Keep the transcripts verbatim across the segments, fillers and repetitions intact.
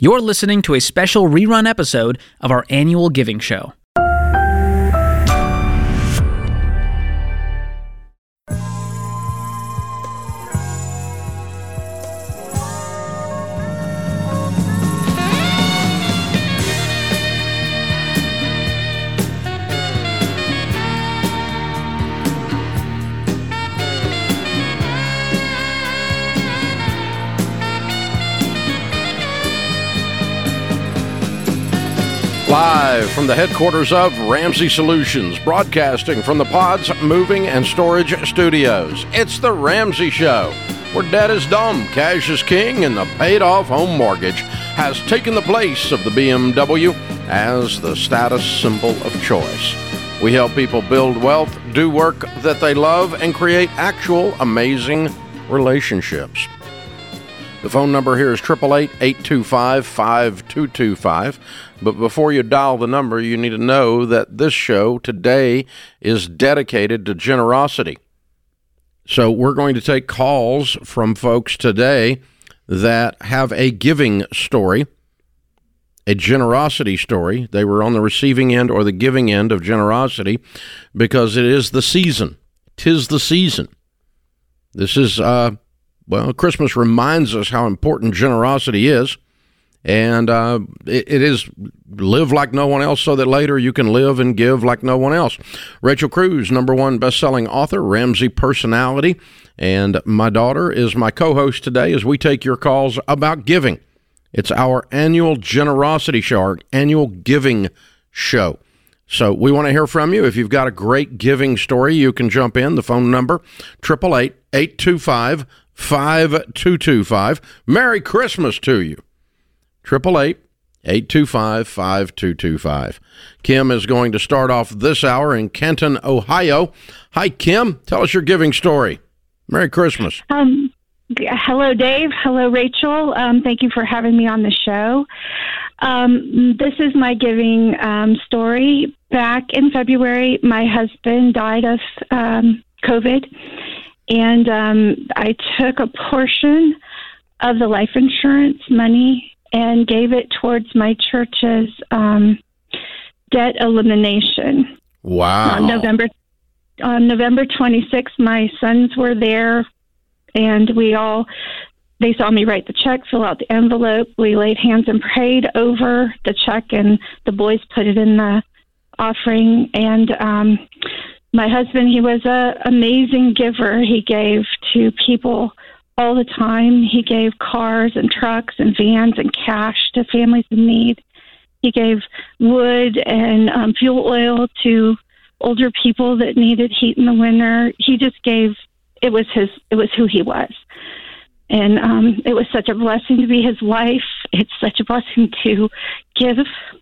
You're listening to a special rerun episode of our annual giving show. Live from the headquarters of Ramsey Solutions, broadcasting from the Pods Moving and Storage Studios. It's The Ramsey Show, where debt is dumb, cash is king, and the paid-off home mortgage has taken the place of the B M W as the status symbol of choice. We help people build wealth, do work that they love, and create actual amazing relationships. The phone number here is eight eight eight, eight two five, five two two five. But before you dial the number, you need to know that this show today is dedicated to generosity. So we're going to take calls from folks today that have a giving story, a generosity story. They were on the receiving end or the giving end of generosity because it is the season. 'Tis the season. This is, uh, well, Christmas reminds us how important generosity is. And uh, it, it is live like no one else so that later you can live and give like no one else. Rachel Cruz, number one best-selling author, Ramsey personality, and my daughter is my co-host today as we take your calls about giving. It's our annual generosity show, our annual giving show. So we want to hear from you. If you've got a great giving story, you can jump in. The phone number, eight eight eight, eight two five, five two two five. Merry Christmas to you. eight eight eight, eight two five, five two two five. Kim is going to start off this hour in Kenton, Ohio. Hi, Kim. Tell us your giving story. Merry Christmas. Um, hello, Dave. Hello, Rachel. Um, thank you for having me on the show. Um, this is my giving um, story. Back in February, my husband died of um, COVID, and um, I took a portion of the life insurance money and gave it towards my church's um, debt elimination. Wow. On November on November twenty-sixth, my sons were there, and we all, they saw me write the check, fill out the envelope. We laid hands and prayed over the check, and the boys put it in the offering. And um, my husband, he was an amazing giver. He gave to people all the time. He gave cars and trucks and vans and cash to families in need. He gave wood and um, fuel oil to older people that needed heat in the winter. He just gave, it was his, it was who he was. And um, it was such a blessing to be his wife. It's such a blessing to give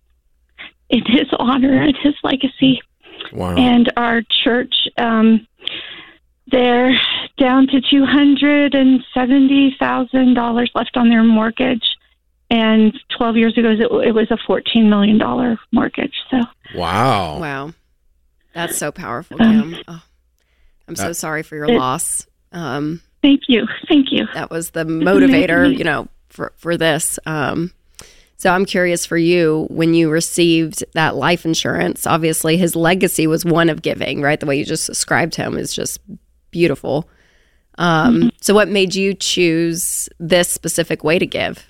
in his honor and his legacy. Wow. And our church, um, they're down to two hundred seventy thousand dollars left on their mortgage. And twelve years ago, it, it was a fourteen million dollars mortgage. So, wow. Wow. That's so powerful, Kim. Um, oh, I'm so uh, sorry for your it, loss. Um, thank you. Thank you. that was the motivator, you know, for, for this. Um, so I'm curious for you, when you received that life insurance, obviously his legacy was one of giving, right? The way you just described him is just beautiful. Um, mm-hmm. So what made you choose this specific way to give?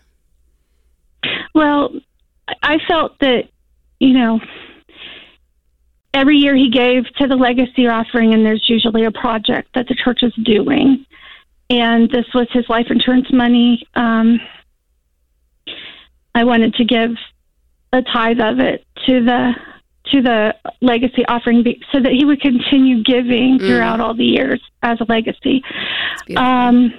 Well, I felt that, you know, every year he gave to the legacy offering, and there's usually a project that the church is doing. And this was his life insurance money. Um, I wanted to give a tithe of it to the to the legacy offering so that he would continue giving throughout mm. all the years as a legacy. Um,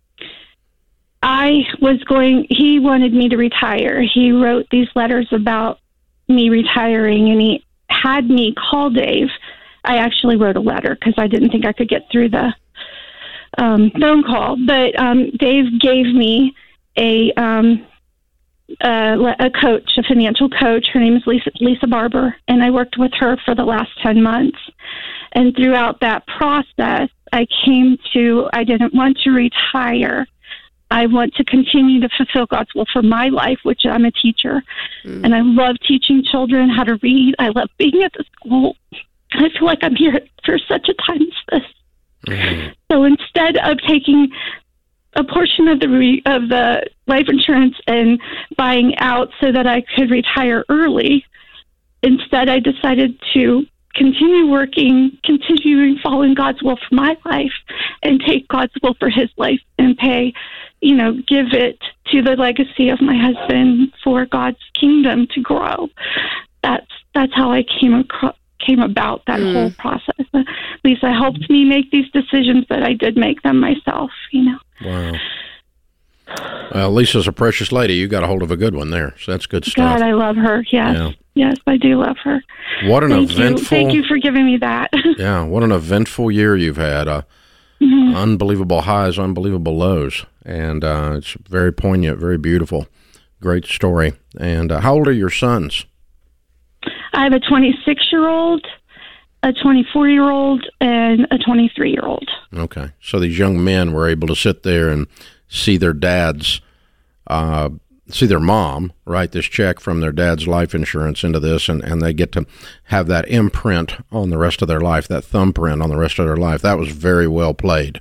I was going, he wanted me to retire. He wrote these letters about me retiring, and he had me call Dave. I actually wrote a letter because I didn't think I could get through the um, phone call. But um, Dave gave me a um, uh, a coach, a financial coach. Her name is Lisa, Lisa Barber, and I worked with her for the last ten months. And throughout that process, I came to, I didn't want to retire. I want to continue to fulfill God's will for my life, which I'm a teacher. Mm. And I love teaching children how to read. I love being at the school. I feel like I'm here for such a time as this. Mm. So instead of taking a portion of the re- of the life insurance and buying out so that I could retire early, instead I decided to continue working, continuing following God's will for my life, and take God's will for his life and pay, you know, give it to the legacy of my husband for God's kingdom to grow. That's that's how I came across, came about that mm. whole process. Lisa helped me make these decisions, but I did make them myself, you know. Wow. Well, Lisa's a precious lady. You got a hold of a good one there, so that's good stuff. God, I love her. Yes, yeah. yes, I do love her. What an Thank eventful! You. Thank you for giving me that. Yeah, what an eventful year you've had. Uh, mm-hmm. Unbelievable highs, unbelievable lows, and uh, it's very poignant, very beautiful, great story. And uh, how old are your sons? I have a twenty-six-year-old, a twenty-four-year-old, and a twenty-three-year-old. Okay, so these young men were able to sit there and see their dads, uh, see their mom write this check from their dad's life insurance into this, and, and they get to have that imprint on the rest of their life, that thumbprint on the rest of their life. That was very well played.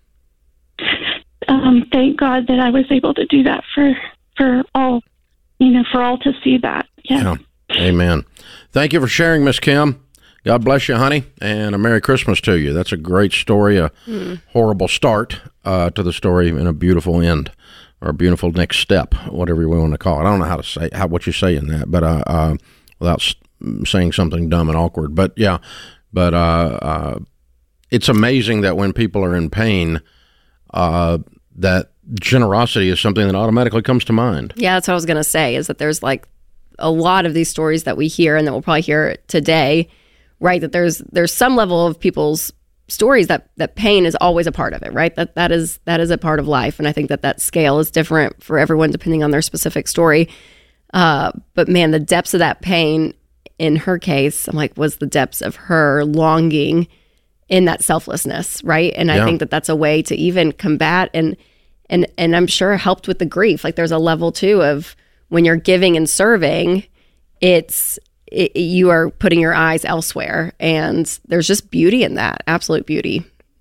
Um, thank God that I was able to do that for, for all, you know, for all to see that. Yeah. yeah. Amen. Thank you for sharing, Miss Kim. God bless you, honey, and a Merry Christmas to you. That's a great story, a mm. horrible start uh, to the story, and a beautiful end, or a beautiful next step, whatever we want to call it. I don't know how to say how what you say in that, but uh, uh, without saying something dumb and awkward. But yeah, but uh, uh, it's amazing that when people are in pain, uh, that generosity is something that automatically comes to mind. Yeah, that's what I was going to say, is that there's like a lot of these stories that we hear and that we'll probably hear today, right? That there's there's some level of people's stories that that pain is always a part of it, right? That that is that is a part of life, and I think that that scale is different for everyone depending on their specific story. Uh, but man, the depths of that pain in her case, I'm like, was the depths of her longing in that selflessness, right? And I yeah. think that that's a way to even combat and and and I'm sure helped with the grief. Like there's a level too of when you're giving and serving, it's It, you are putting your eyes elsewhere, and there's just beauty in that, absolute beauty.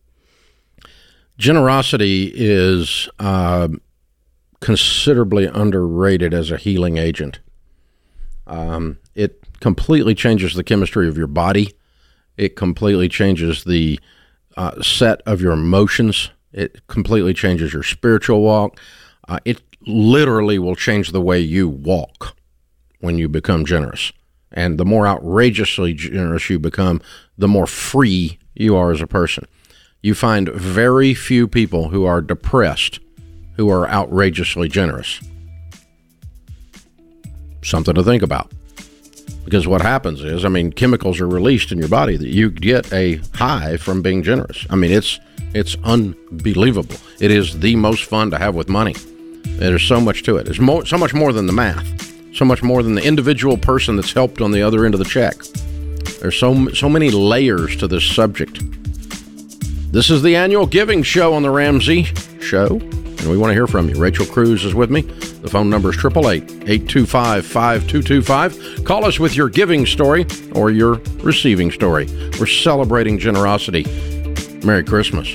Generosity is uh, considerably underrated as a healing agent. Um, it completely changes the chemistry of your body. It completely changes the uh, set of your emotions. It completely changes your spiritual walk. Uh, it literally will change the way you walk when you become generous. And the more outrageously generous you become, the more free you are as a person. You find very few people who are depressed who are outrageously generous. Something to think about. Because what happens is, I mean, chemicals are released in your body that you get a high from being generous. I mean, it's it's unbelievable. It is the most fun to have with money. There's so much to it. It's mo- so much more than the math. So much more than the individual person that's helped on the other end of the check. There's so so many layers to this subject. This is the annual giving show on the Ramsey Show, and we want to hear from you. Rachel Cruz is with me. The phone number is eight eight eight, eight two five, five two two five. Call us with your giving story or your receiving story. We're celebrating generosity. Merry Christmas.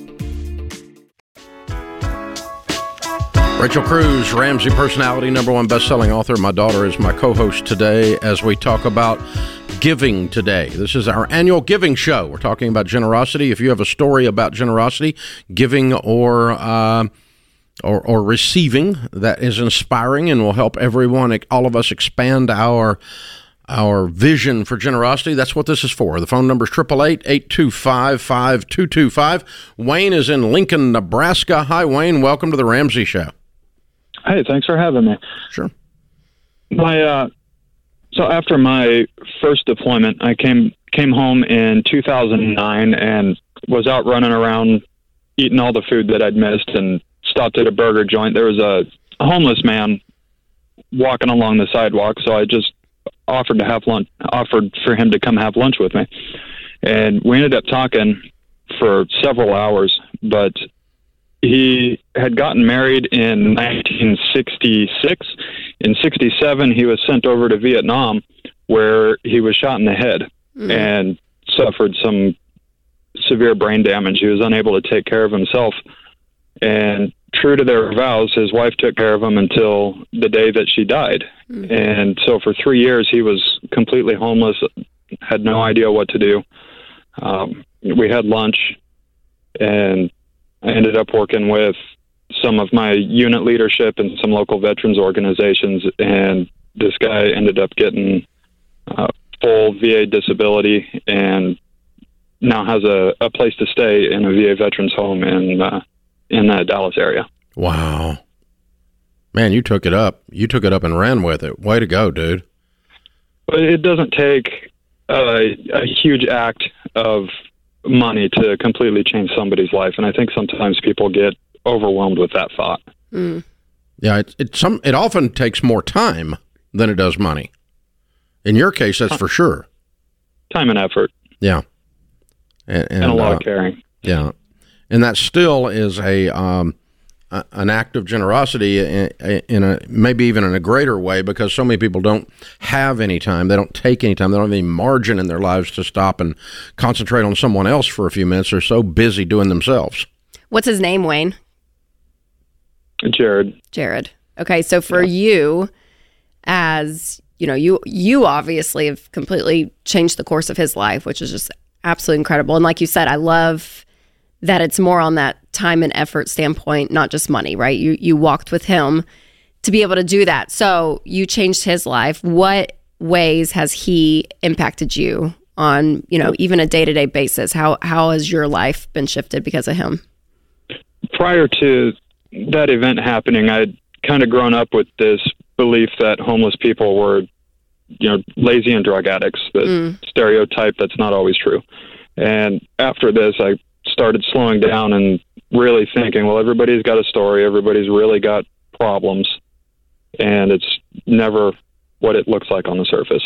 Rachel Cruz, Ramsey personality, number one best-selling author. My daughter is my co-host today as we talk about giving today. This is our annual giving show. We're talking about generosity. If you have a story about generosity, giving or uh, or, or receiving that is inspiring and will help everyone, all of us, expand our our vision for generosity, that's what this is for. The phone number is eight eight eight, eight two five, five two two five. Wayne is in Lincoln, Nebraska. Hi, Wayne. Welcome to the Ramsey Show. Hey, thanks for having me. Sure. My uh, so after my first deployment, I came came home in two thousand nine and was out running around eating all the food that I'd missed, and stopped at a burger joint. There was a, a homeless man walking along the sidewalk, so I just offered to have lunch, offered for him to come have lunch with me, and we ended up talking for several hours, but he had gotten married in nineteen sixty-six. In sixty-seven, he was sent over to Vietnam, where he was shot in the head mm. and suffered some severe brain damage. He was unable to take care of himself. And true to their vows, his wife took care of him until the day that she died. Mm. And so for three years, he was completely homeless, had no idea what to do. Um, we had lunch, and I ended up working with some of my unit leadership and some local veterans organizations, and this guy ended up getting uh, full V A disability and now has a, a place to stay in a V A veterans home in uh, in the Dallas area. Wow. Man, you took it up. You took it up and ran with it. Way to go, dude. But it doesn't take a, a huge act of money to completely change somebody's life, and I think sometimes people get overwhelmed with that thought. Mm. Yeah, it, it, some, it often takes more time than it does money. In your case, that's for sure. Time and effort. Yeah. And, and, and a lot uh, of caring. Yeah. And that still is a um, a, an act of generosity in, in a maybe even in a greater way, because so many people don't have any time. They don't take any time. They don't have any margin in their lives to stop and concentrate on someone else for a few minutes. They're so busy doing themselves. What's his name, Wayne? Jared. Jared. Okay, so for yeah. you, as you know, you you obviously have completely changed the course of his life, which is just absolutely incredible. And like you said, I love that it's more on that time and effort standpoint, not just money, right? You you walked with him to be able to do that. So you changed his life. What ways has he impacted you on, you know, even a day-to-day basis? How how has your life been shifted because of him? Prior to that event happening, I'd kind of grown up with this belief that homeless people were, you know, lazy and drug addicts, the mm. stereotype that's not always true. And after this, I started slowing down and really thinking, well, everybody's got a story, everybody's really got problems, and it's never what it looks like on the surface.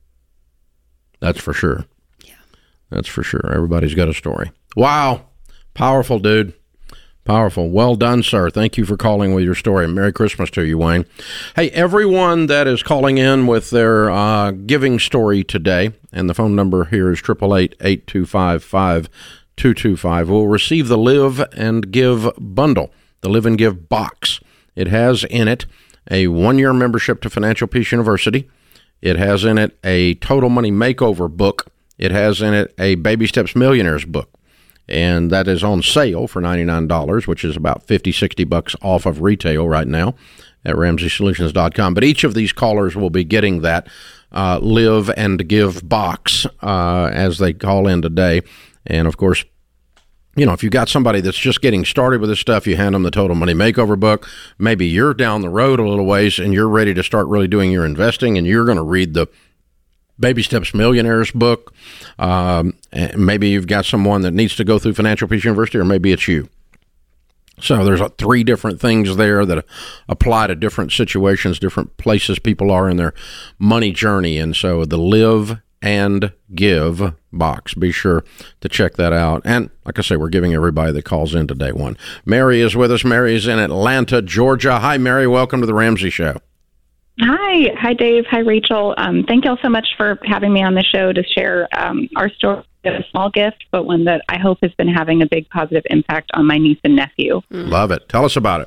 That's for sure. Yeah. That's for sure. Everybody's got a story. Wow. Powerful, dude. Powerful. Well done, sir. Thank you for calling with your story. Merry Christmas to you, Wayne. Hey, everyone that is calling in with their uh, giving story today, and the phone number here is eight eight eight, eight two five, five two two five, will receive the Live and Give bundle, the Live and Give box. It has in it a one-year membership to Financial Peace University. It has in it a Total Money Makeover book. It has in it a Baby Steps Millionaires book. And that is on sale for ninety-nine dollars, which is about fifty, sixty bucks off of retail right now at Ramsey Solutions dot com. But each of these callers will be getting that uh, Live and Give box uh, as they call in today. And, of course, you know, if you've got somebody that's just getting started with this stuff, you hand them the Total Money Makeover book. Maybe you're down the road a little ways and you're ready to start really doing your investing, and you're going to read the Baby Steps Millionaires book. Um, maybe you've got someone that needs to go through Financial Peace University, or maybe it's you. So there's uh, three different things there that apply to different situations, different places people are in their money journey. And so the Live and Give box, be sure to check that out. And like I say, we're giving everybody that calls in today one. Mary is with us. Mary is in Atlanta, Georgia. Hi, Mary. Welcome to the Ramsey Show. Hi. Hi, Dave. Hi, Rachel. Um, thank you all so much for having me on the show to share um, our story. A small gift, but one that I hope has been having a big positive impact on my niece and nephew. Love it. Tell us about it.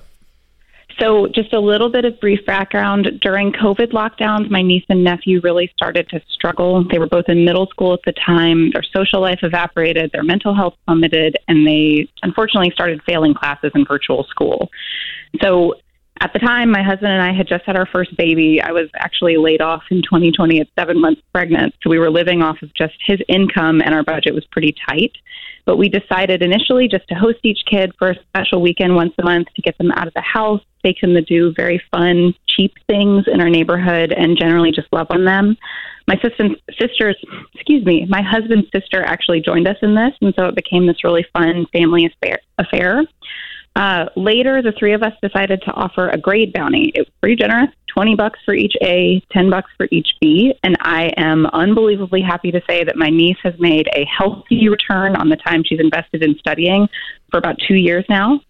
So just a little bit of brief background. During COVID lockdowns, my niece and nephew really started to struggle. They were both in middle school at the time. Their social life evaporated, their mental health plummeted, and they unfortunately started failing classes in virtual school. So at the time, my husband and I had just had our first baby. I was actually laid off in twenty twenty at seven months pregnant. So we were living off of just his income, and our budget was pretty tight. But we decided initially just to host each kid for a special weekend once a month to get them out of the house, take them to do very fun, cheap things in our neighborhood, and generally just love on them. My sister's, sister's, excuse me, my husband's sister actually joined us in this, and so it became this really fun family affair. affair. Uh, later, the three of us decided to offer a grade bounty. It was pretty generous, twenty bucks for each A, ten bucks for each B. And I am unbelievably happy to say that my niece has made a healthy return on the time she's invested in studying for about two years now.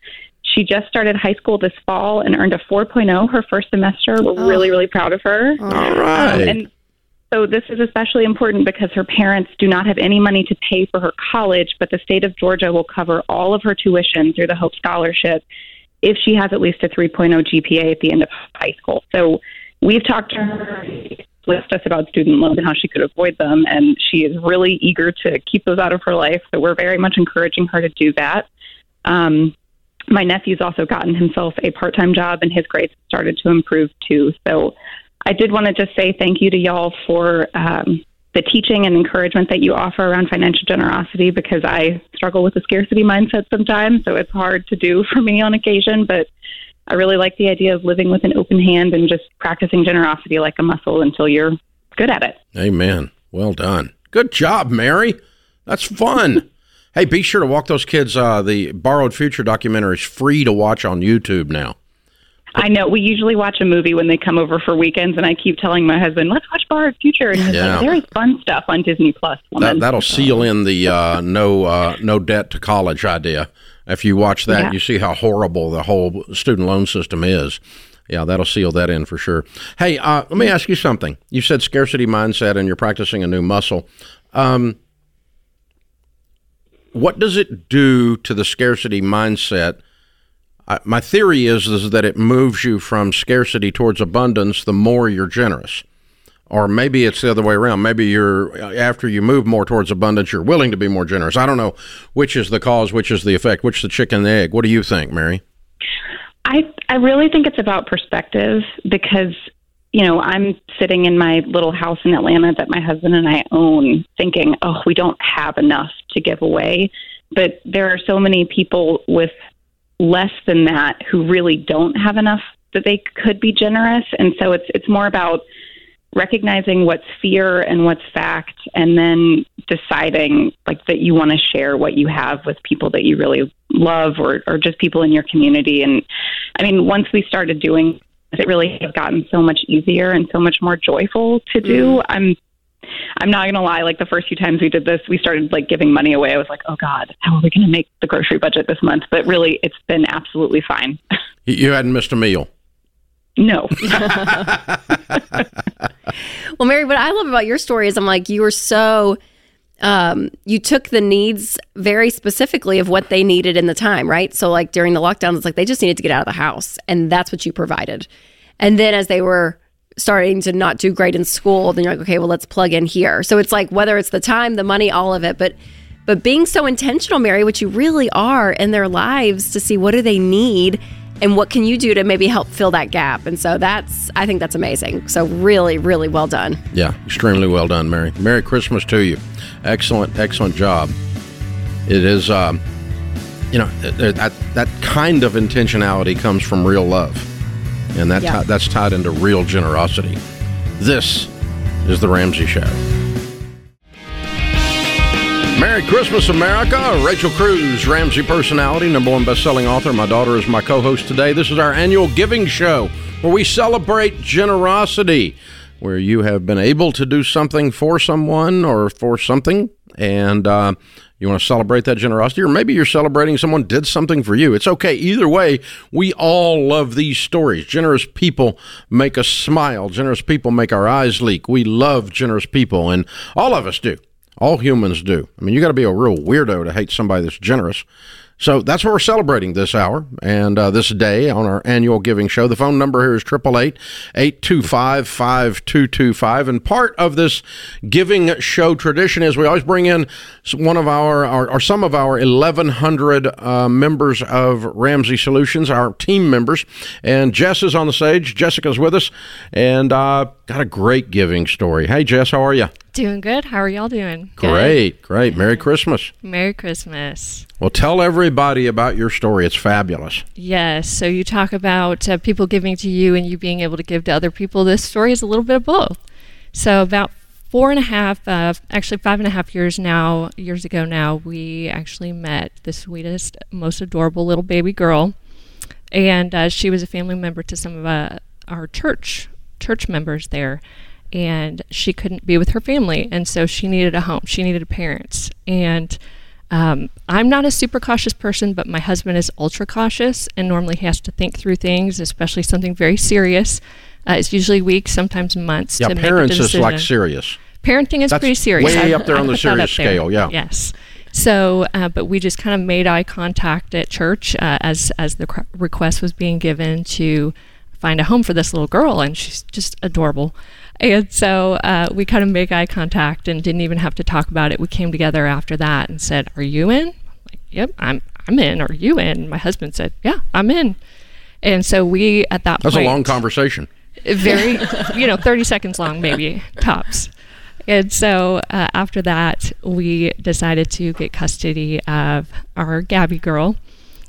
She just started high school this fall and earned a four point oh her first semester. We're Oh. really, really proud of her. All right. Um, and so this is especially important because her parents do not have any money to pay for her college, but the state of Georgia will cover all of her tuition through the Hope Scholarship if she has at least a three point oh G P A at the end of high school. So we've talked to her with us about student loans and how she could avoid them, and she is really eager to keep those out of her life. So we're very much encouraging her to do that. Um, my nephew's also gotten himself a part-time job, and his grades started to improve too. So I did want to just say thank you to y'all for um, the teaching and encouragement that you offer around financial generosity, because I struggle with a scarcity mindset sometimes, so it's hard to do for me on occasion, but I really like the idea of living with an open hand and just practicing generosity like a muscle until you're good at it. Amen. Well done. Good job, Mary. That's fun. Hey, be sure to walk those kids. Uh, the Borrowed Future documentary is free to watch on YouTube now. I know. We usually watch a movie when they come over for weekends, and I keep telling my husband, let's watch Borrowed Future. And he's Yeah. like, there is fun stuff on Disney Plus. That, that'll seal in the uh, no uh, no debt to college idea. If you watch that, Yeah. you see how horrible the whole student loan system is. Yeah, that'll seal that in for sure. Hey, uh, let me ask you something. You said scarcity mindset and you're practicing a new muscle. Um, what does it do to the scarcity mindset? I, my theory is, is that it moves you from scarcity towards abundance the more you're generous. Or maybe it's the other way around. Maybe you're, after you move more towards abundance, you're willing to be more generous. I don't know which is the cause, which is the effect, which is the chicken and the egg. What do you think, Mary? I I really think it's about perspective, because, you know, I'm sitting in my little house in Atlanta that my husband and I own thinking, oh, we don't have enough to give away. But there are so many people with less than that who really don't have enough that they could be generous. And so it's it's more about recognizing what's fear and what's fact, and then deciding like that you want to share what you have with people that you really love, or, or just people in your community. And I mean, once we started doing it, it really has gotten so much easier and so much more joyful to do. Mm. I'm I'm not going to lie. Like the first few times we did this, we started like giving money away. I was like, oh God, how are we going to make the grocery budget this month? But really, it's been absolutely fine. You hadn't missed a meal. No. Well, Mary, what I love about your story is I'm like, you were so, um, you took the needs very specifically of what they needed in the time, right? So like during the lockdowns, it's like they just needed to get out of the house, and that's what you provided. And then as they were starting to not do great in school, then you're like, okay, well, let's plug in here. So it's like, whether it's the time, the money, all of it, but but being so intentional, Mary, which you really are in their lives, to see what do they need and what can you do to maybe help fill that gap. And so that's, I think that's amazing. So really, really well done. Yeah, extremely well done, Mary. Merry Christmas to you. Excellent, excellent job. It is, um, you know, that, that kind of intentionality comes from real love. And that Yeah. t- that's tied into real generosity. This is The Ramsey Show. Merry Christmas, America. Rachel Cruz, Ramsey personality, number one best-selling author. My daughter is my co-host today. This is our annual giving show where we celebrate generosity, where you have been able to do something for someone or for something, and uh, you want to celebrate that generosity, or maybe you're celebrating someone did something for you. It's okay. Either way, we all love these stories. Generous people make us smile. Generous people make our eyes leak. We love generous people, and all of us do. All humans do. I mean, you got to be a real weirdo to hate somebody that's generous. So that's what we're celebrating this hour and uh, this day on our annual giving show. The phone number here is eight eight eight, eight two five, five two two five. And part of this giving show tradition is we always bring in one of our, or, or some of our eleven hundred uh, members of Ramsey Solutions, our team members. And Jess is on the stage. Jessica's with us and uh, got a great giving story. Hey, Jess, how are you? Doing good. How are y'all doing? Great, great. Merry Christmas. Merry Christmas. Well, tell everybody about your story. It's fabulous. Yes. So you talk about uh, people giving to you and you being able to give to other people. This story is a little bit of both. So about four and a half, uh, actually five and a half years now, years ago now, we actually met the sweetest, most adorable little baby girl. And uh, she was a family member to some of uh, our church, church members there. And she couldn't be with her family, and so she needed a home. She needed parents, and Um, I'm not a super cautious person, but my husband is ultra cautious, and normally he has to think through things, especially something very serious. Uh, it's usually weeks, sometimes months. Yeah, to parents make a is like decision. serious. Parenting is That's pretty serious. way I- up there I on the put that serious up there. scale, yeah. Yes. So, uh, but we just kind of made eye contact at church uh, as as the cr- request was being given to find a home for this little girl, and she's just adorable. And so uh, we kind of make eye contact and didn't even have to talk about it. We came together after that and said, "Are you in?" I'm like, "Yep, I'm I'm in. Are you in?" My husband said, "Yeah, I'm in." And so we at that That's point, a long conversation. very, you know, thirty seconds long, maybe tops. And so uh, after that, we decided to get custody of our Gabby girl.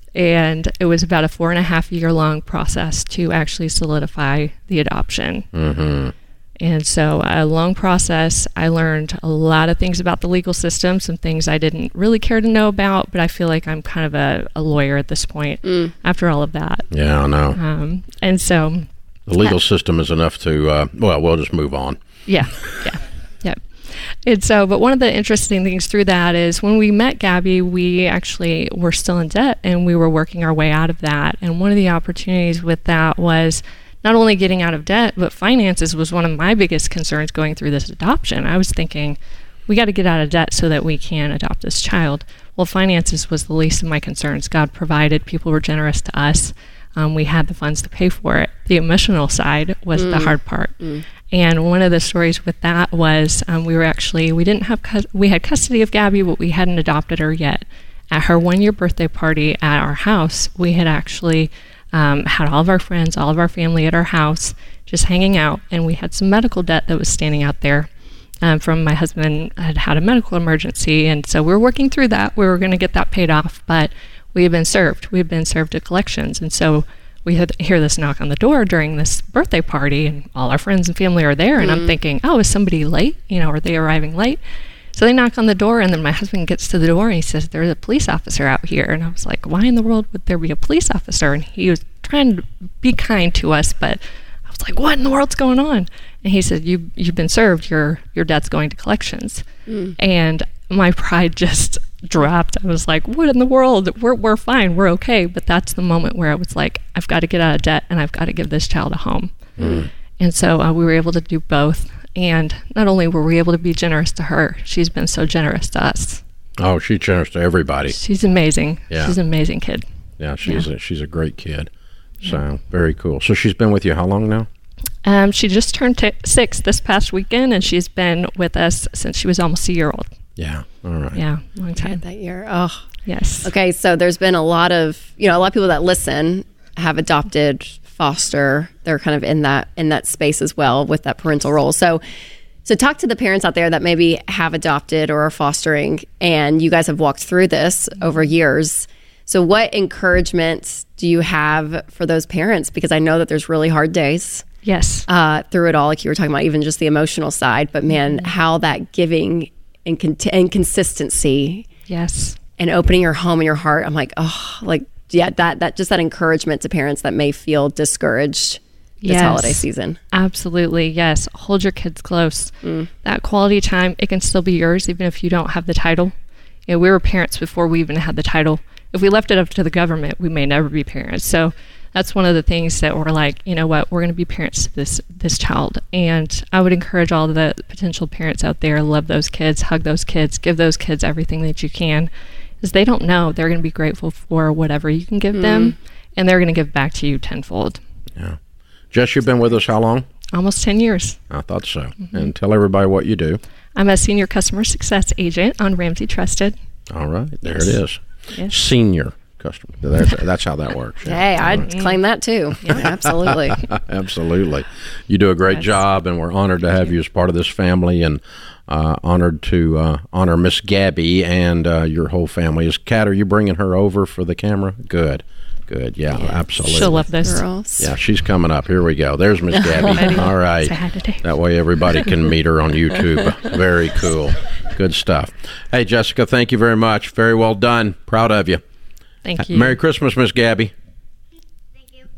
And it was about a four and a half year long process to actually solidify the adoption. Mm-hmm. And so a long process. I learned a lot of things about the legal system, some things I didn't really care to know about, but I feel like I'm kind of a, a lawyer at this point Mm. after all of that. Yeah, I know. Um, and so, The legal system is enough to, uh, well, we'll just move on. yeah, yeah, yeah. And so, but one of the interesting things through that is when we met Gabby, we actually were still in debt and we were working our way out of that. And one of the opportunities with that was not only getting out of debt, but finances was one of my biggest concerns going through this adoption. I was thinking, we got to get out of debt so that we can adopt this child. Well, finances was the least of my concerns. God provided, people were generous to us. Um, we had the funds to pay for it. The emotional side was Mm. the hard part. Mm. And one of the stories with that was um, we were actually, we didn't have, cus- we had custody of Gabby, but we hadn't adopted her yet. At her one year birthday party at our house, we had actually um, had all of our friends, all of our family at our house, just hanging out. And we had some medical debt that was standing out there um, from my husband had had a medical emergency. And so we were working through that. We were going to get that paid off, but we had been served. We had been served at collections. And so we had hear this knock on the door during this birthday party, and all our friends and family are there. And Mm. I'm thinking, oh, is somebody late? You know, are they arriving late? So they knock on the door, and then my husband gets to the door and he says, there's a police officer out here. And I was like, why in the world would there be a police officer? And he was trying to be kind to us, but I was like, what in the world's going on? And he said, you, you've been served. Your, your debt's going to collections. Mm. And my pride just dropped. I was like, what in the world? We're, we're fine. We're okay. But that's the moment where I was like, I've got to get out of debt and I've got to give this child a home. Mm. And so uh, we were able to do both. And not only were we able to be generous to her, she's been so generous to us. Oh, she's generous to everybody. She's amazing. Yeah. She's an amazing kid. Yeah, she's A, she's a great kid. So very cool. So she's been with you how long now? Um, she just turned t- six this past weekend, and she's been with us since she was almost a year old. Yeah. All right. Yeah, long time. That year. Oh, Yes. okay. So there's been a lot of, you know, a lot of people that listen have adopted, foster. They're kind of in that in that space as well with that parental role. So, so talk to the parents out there that maybe have adopted or are fostering, and you guys have walked through this over years. So, what encouragement do you have for those parents? Because I know that there's really hard days Yes. uh, through it all, like you were talking about, even just the emotional side. But man, how that giving and, con- and consistency Yes. and opening your home and your heart, I'm like, oh, like, yeah, that, that just that encouragement to parents that may feel discouraged this Yes. holiday season. Absolutely. Yes. Hold your kids close. That quality time, it can still be yours even if you don't have the title. You know, we were parents before we even had the title. If we left it up to the government, we may never be parents. So that's one of the things that we're like, you know what, we're going to be parents to this this child. And I would encourage all the potential parents out there, love those kids, hug those kids, give those kids everything that you can, because they don't know. They're going to be grateful for whatever you can give them, and they're going to give back to you tenfold. Yeah. Jess, you've been with us how long? Almost ten years. I thought so. And tell everybody what you do. I'm a senior customer success agent on Ramsey Trusted. All right. There Yes. it is. Yes. Senior customer. That's, that's how that works. Yeah. Hey, I'd claim that too. Yeah, absolutely. Absolutely. You do a great Yes. job, and we're honored to have you as part of this family, and uh, honored to uh, honor Miss Gabby and uh, your whole family. Is Kat, are you bringing her over for the camera? Good. Good. Yeah, absolutely. She'll love this. Girls. Yeah, she's coming up. Here we go. There's Miss Gabby. All right. Say hi to Dave. That way everybody can meet her on YouTube. Very cool. Good stuff. Hey, Jessica, thank you very much. Very well done. Proud of you. Thank you. Merry Christmas, Miss Gabby. Thank you.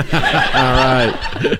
All right.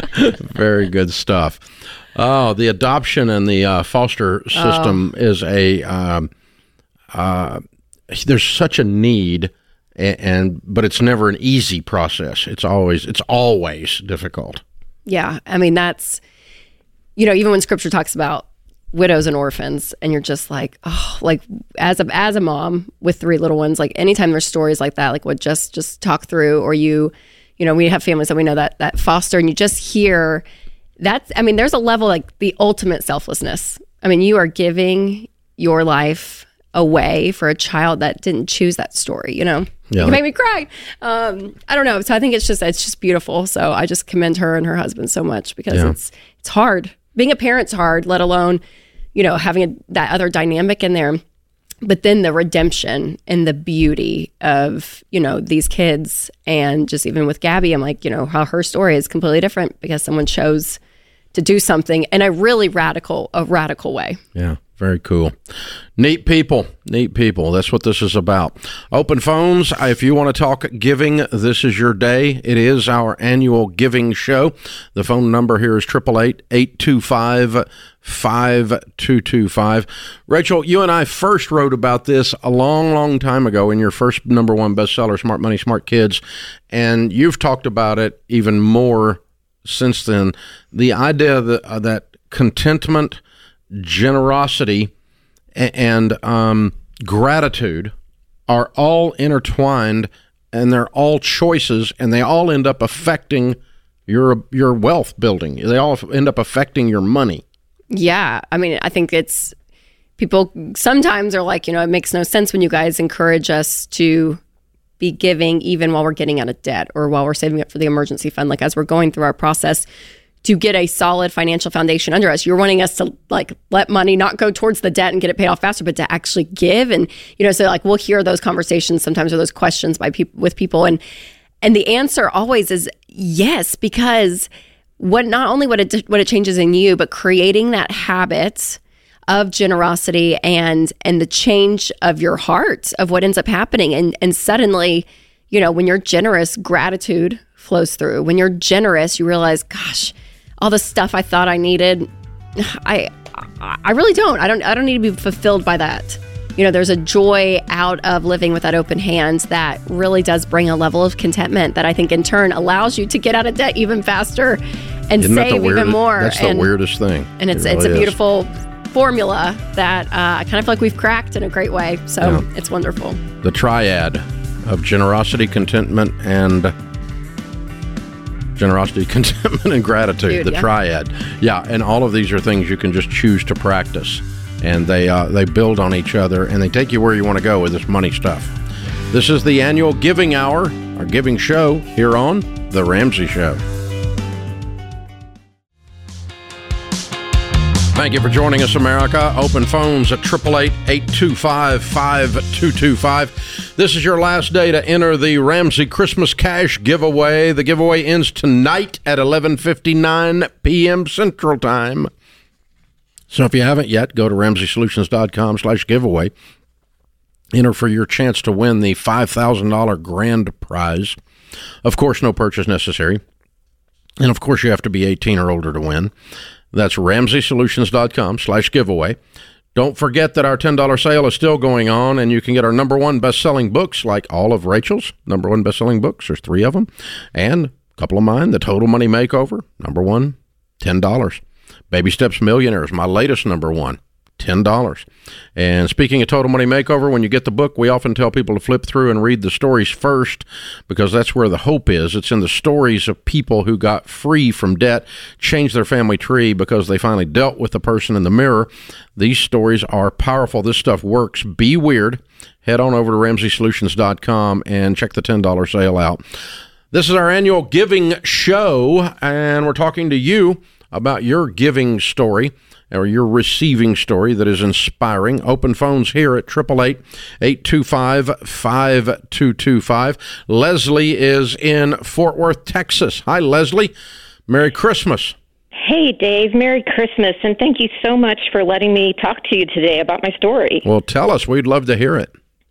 Very good stuff. Oh, the adoption and the uh, foster system is a um, uh, there's such a need, and, and but it's never an easy process. It's always it's always difficult. Yeah, I mean, that's, you know, even when Scripture talks about widows and orphans, and you're just like, oh, like as a as a mom with three little ones, like anytime there's stories like that, like what just just talk through, or you, you know, we have families that we know that that foster, and you just hear that's, I mean, there's a level like the ultimate selflessness. I mean, you are giving your life away for a child that didn't choose that story, you know? Yeah, you like, make me cry. Um, I don't know. So I think it's just, it's just beautiful. So I just commend her and her husband so much, because yeah. it's, it's hard. Being a parent's hard, let alone, you know, having a, that other dynamic in there. But then the redemption and the beauty of, you know, these kids, and just even with Gabby, I'm like, you know, how her story is completely different because someone chose to do something in a really radical, a radical way. Yeah, very cool. Neat people, neat people. That's what this is about. Open phones. If you want to talk giving, this is your day. It is our annual giving show. The phone number here is eight eight eight, eight two five, five two two five. Rachel, you and I first wrote about this a long, long time ago in your first number one bestseller, Smart Money, Smart Kids, and you've talked about it even more since then. The idea that, uh, that contentment, generosity, a- and um, gratitude are all intertwined, and they're all choices, and they all end up affecting your your wealth building. They all end up affecting your money. Yeah. I mean, I think it's, people sometimes are like, you know, it makes no sense when you guys encourage us to be giving even while we're getting out of debt, or while we're saving up for the emergency fund. Like as we're going through our process to get a solid financial foundation under us, you're wanting us to like let money not go towards the debt and get it paid off faster, but to actually give. And, you know, so like we'll hear those conversations sometimes, or those questions by people with people. And, and the answer always is yes, because what, not only what it, what it changes in you, but creating that habit of generosity and and the change of your heart of what ends up happening. And and suddenly, you know, when you're generous, gratitude flows through. When you're generous, you realize, gosh, all the stuff I thought I needed, I I really don't. I don't I don't need to be fulfilled by that. You know, there's a joy out of living with that open hand that really does bring a level of contentment that I think in turn allows you to get out of debt even faster and Isn't save weirdest, even more. That's and, the weirdest thing. And it's it really it's a is. beautiful formula that uh, I kind of feel like we've cracked in a great way. So Yeah. it's wonderful. The triad of generosity, contentment, and generosity, contentment, and gratitude. Dude, the yeah. triad. Yeah, and all of these are things you can just choose to practice. And they uh, they build on each other, and they take you where you want to go with this money stuff. This is the annual Giving Hour, our giving show here on The Ramsey Show. Thank you for joining us, America. Open phones at eight eight eight, eight two five, five two two five. This is your last day to enter the Ramsey Christmas Cash giveaway. The giveaway ends tonight at eleven fifty-nine p.m. Central Time. So if you haven't yet, go to ramsey solutions dot com slash giveaway. Enter for your chance to win the five thousand dollars grand prize. Of course, no purchase necessary. And of course, you have to be eighteen or older to win. That's ramsey solutions dot com slash giveaway. Don't forget that our ten dollars sale is still going on, and you can get our number one best-selling books, like all of Rachel's number one best-selling books. There's three of them. And a couple of mine, The Total Money Makeover, number one, ten dollars. Baby Steps Millionaires, my latest number one, ten dollars. And speaking of Total Money Makeover, when you get the book, we often tell people to flip through and read the stories first, because that's where the hope is. It's in the stories of people who got free from debt, changed their family tree because they finally dealt with the person in the mirror. These stories are powerful. This stuff works. Be weird. Head on over to ramsey solutions dot com and check the ten dollars sale out. This is our annual giving show, and we're talking to you about your giving story or your receiving story that is inspiring. Open phones here at eight eight eight, eight two five, five two two five. Leslie is in Fort Worth, Texas. Hi, Leslie. Merry Christmas. Hey, Dave. Merry Christmas, and thank you so much for letting me talk to you today about my story. Well, tell us. We'd love to hear it.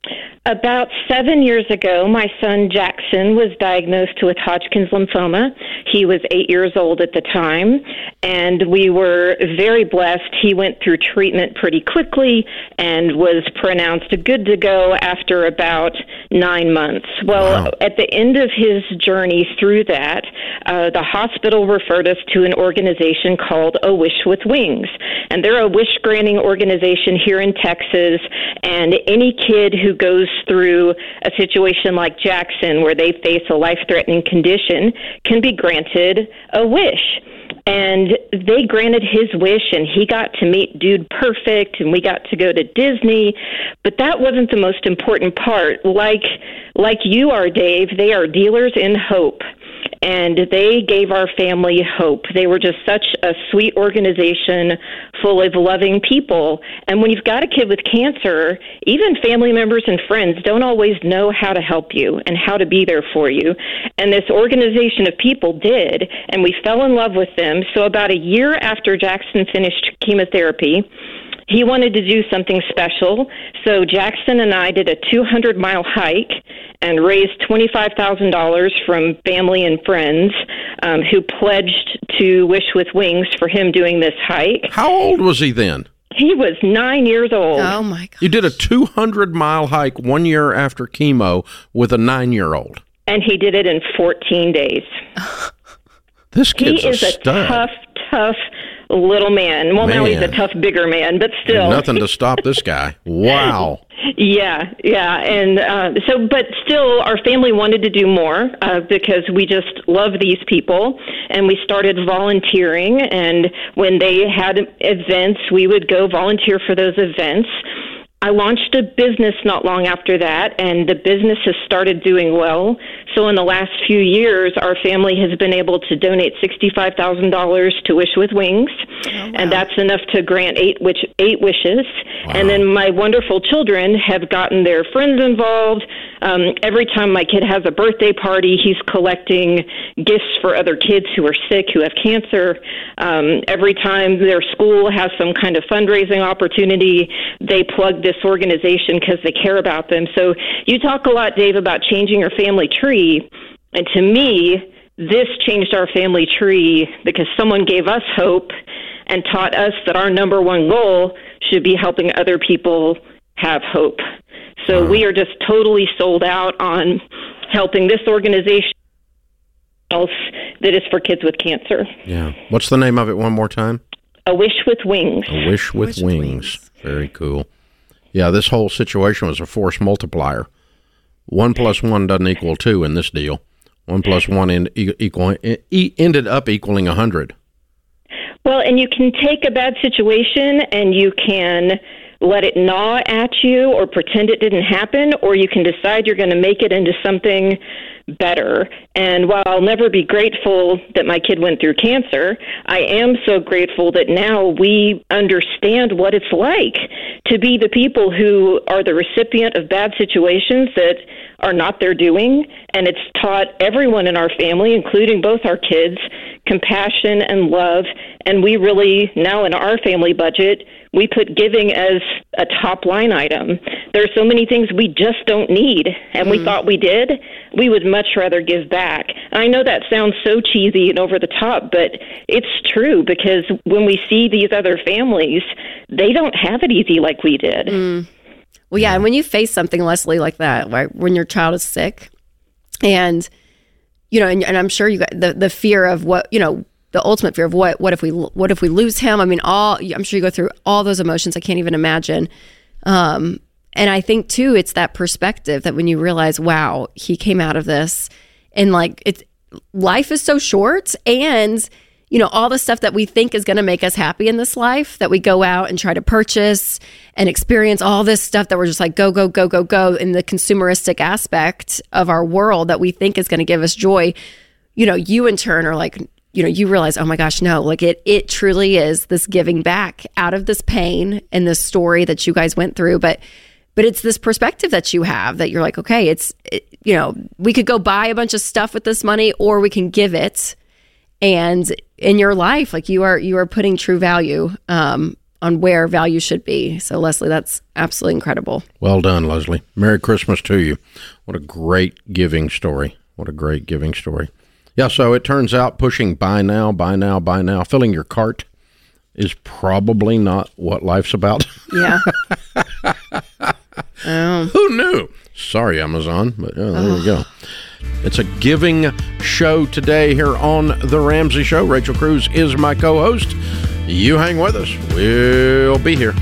About seven years ago, my son Jackson was diagnosed with Hodgkin's lymphoma. He was eight years old at the time, and we were very blessed. He went through treatment pretty quickly and was pronounced good to go after about nine months. Well, wow. At the end of his journey through that, uh, the hospital referred us to an organization called A Wish with Wings, and they're a wish-granting organization here in Texas, and any kid who goes through a situation like Jackson where they face a life-threatening condition can be granted a wish. And they granted his wish, and he got to meet Dude Perfect, and we got to go to Disney. But that wasn't the most important part. Like, like you are, Dave, they are dealers in hope. And they gave our family hope. They were just such a sweet organization full of loving people. And when you've got a kid with cancer, even family members and friends don't always know how to help you and how to be there for you. And this organization of people did, and we fell in love with them. So about a year after Jackson finished chemotherapy, he wanted to do something special, so Jackson and I did a two hundred mile hike and raised twenty-five thousand dollars from family and friends um, who pledged to Wish with Wings for him doing this hike. How old was he then? He was nine years old. Oh, my God. You did a two hundred mile hike one year after chemo with a nine-year-old. And he did it in fourteen days. This kid's he is a a stud. tough, tough little man. Well, man. now he's a tough, bigger man, but still. Nothing to stop this guy. Wow. Yeah, yeah. And uh, so, but still, our family wanted to do more uh, because we just love these people. And we started volunteering. And when they had events, we would go volunteer for those events. I launched a business not long after that, and the business has started doing well. So in the last few years, our family has been able to donate sixty-five thousand dollars to Wish with Wings, oh, wow. and that's enough to grant eight, which, eight wishes. Wow. And then my wonderful children have gotten their friends involved. Um, every time my kid has a birthday party, he's collecting gifts for other kids who are sick, who have cancer. Um, every time their school has some kind of fundraising opportunity, they plug this organization because they care about them. So you talk a lot, Dave, about changing your family tree. And to me, this changed our family tree because someone gave us hope and taught us that our number one goal should be helping other people have hope. So we are just totally sold out on helping this organization else that is for kids with cancer. Yeah. What's the name of it one more time? A Wish with Wings. A Wish with, Wish wings. with Wings. Very cool. Yeah, this whole situation was a force multiplier. One plus one doesn't equal two in this deal. One plus one end, equal, e, ended up equaling a hundred. Well, and you can take a bad situation and you can let it gnaw at you or pretend it didn't happen, or you can decide you're going to make it into something better. And while I'll never be grateful that my kid went through cancer, I am so grateful that now we understand what it's like to be the people who are the recipient of bad situations that are not their doing. And it's taught everyone in our family, including both our kids, compassion and love. And we really, now in our family budget, we put giving as a top line item. There are so many things we just don't need, and mm. we thought we did. We would much rather give back. And I know that sounds so cheesy and over the top, but it's true because when we see these other families, they don't have it easy like we did. Mm. Well, yeah, and when you face something, Leslie, like that, right, when your child is sick, and, you know, and, and I'm sure you got the, the fear of what, you know, the ultimate fear of what, what if we, what if we lose him? I mean, all, I'm sure you go through all those emotions. I can't even imagine. Um, and I think too, it's that perspective that when you realize, wow, he came out of this and like it's, life is so short, and, you know, all the stuff that we think is going to make us happy in this life that we go out and try to purchase and experience, all this stuff that we're just like, go, go, go, go, go in the consumeristic aspect of our world that we think is going to give us joy. You know, you in turn are like, you know, you realize, oh my gosh, no, like it, it truly is this giving back out of this pain and this story that you guys went through. But, but it's this perspective that you have that you're like, okay, it's, it, you know, we could go buy a bunch of stuff with this money, or we can give it. And in your life, like you are, you are putting true value, um, on where value should be. So Leslie, that's absolutely incredible. Well done, Leslie. Merry Christmas to you. What a great giving story. What a great giving story. Yeah, so it turns out pushing buy now, buy now, buy now, filling your cart is probably not what life's about. Yeah. um, Who knew? Sorry, Amazon, but uh, there you go. It's a giving show today here on The Ramsey Show. Rachel Cruz is my co-host. You hang with us. We'll be here.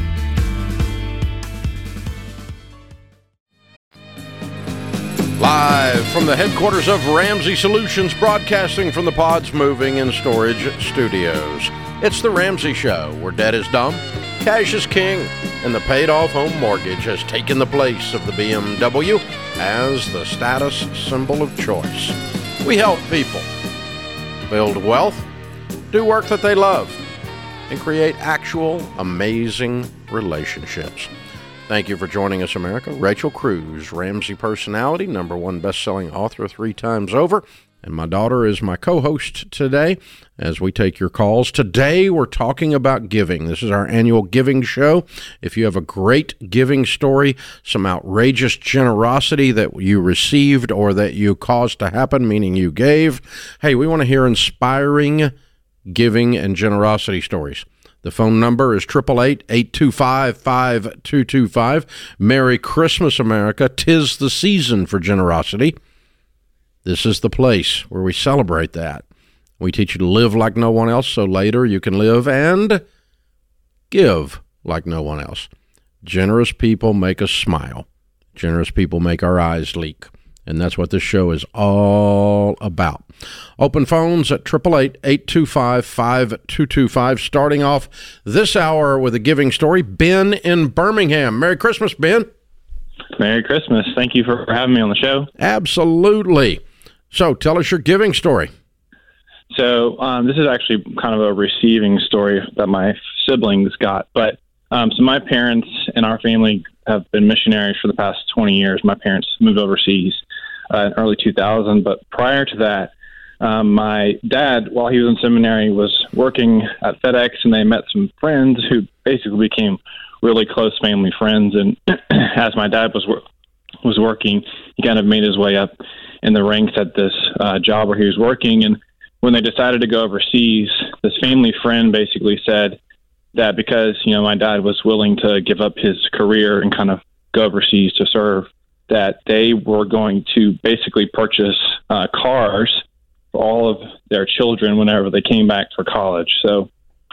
Live from the headquarters of Ramsey Solutions, broadcasting from the Pods Moving and Storage Studios. It's The Ramsey Show, where debt is dumb, cash is king, and the paid-off home mortgage has taken the place of the B M W as the status symbol of choice. We help people build wealth, do work that they love, and create actual amazing relationships. Thank you for joining us, America. Rachel Cruz, Ramsey personality, number one best-selling author three times over, and my daughter is my co-host today as we take your calls. Today, we're talking about giving. This is our annual giving show. If you have a great giving story, some outrageous generosity that you received or that you caused to happen, meaning you gave, hey, we want to hear inspiring giving and generosity stories. The phone number is eight eight eight, eight two five, five two two five. Merry Christmas, America. 'Tis the season for generosity. This is the place where we celebrate that. We teach you to live like no one else, so later you can live and give like no one else. Generous people make us smile. Generous people make our eyes leak. And that's what this show is all about. Open phones at eight eight eight, eight two five, five two two five. Starting off this hour with a giving story, Ben in Birmingham. Merry Christmas, Ben. Merry Christmas. Thank you for having me on the show. Absolutely. So tell us your giving story. So um, this is actually kind of a receiving story that my siblings got. But um, so my parents and our family have been missionaries for the past twenty years. My parents moved overseas uh, in early two thousand. But prior to that, um, my dad, while he was in seminary, was working at FedEx, and they met some friends who basically became really close family friends. And as my dad was was working, he kind of made his way up in the ranks at this uh, job where he was working. And when they decided to go overseas, this family friend basically said that because, you know, my dad was willing to give up his career and kind of go overseas to serve, that they were going to basically purchase uh, cars for all of their children whenever they came back for college. So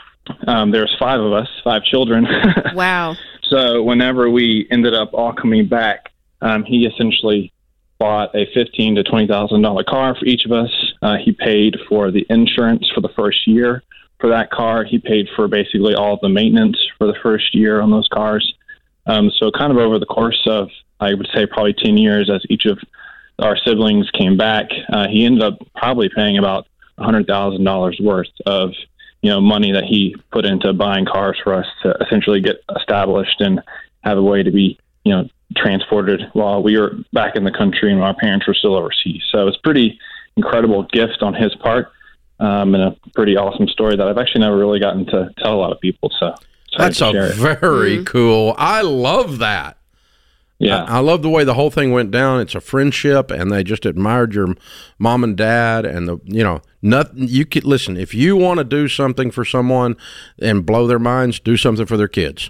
um, there's five of us, five children. Wow. So whenever we ended up all coming back, um, he essentially bought a fifteen to twenty thousand dollar car for each of us. Uh, he paid for the insurance for the first year for that car. He paid for basically all of the maintenance for the first year on those cars. Um, so kind of over the course of, I would say, probably ten years, as each of our siblings came back, uh, he ended up probably paying about one hundred thousand dollars worth of, you know, money that he put into buying cars for us to essentially get established and have a way to be, you know, transported while we were back in the country and our parents were still overseas. So it's pretty incredible gift on his part, um, and a pretty awesome story that I've actually never really gotten to tell a lot of people. So that's a very mm-hmm. cool. I love that. Yeah, I, I love the way the whole thing went down. It's a friendship, and they just admired your mom and dad, and the you know nothing. You could listen if you want to do something for someone and blow their minds. Do something for their kids.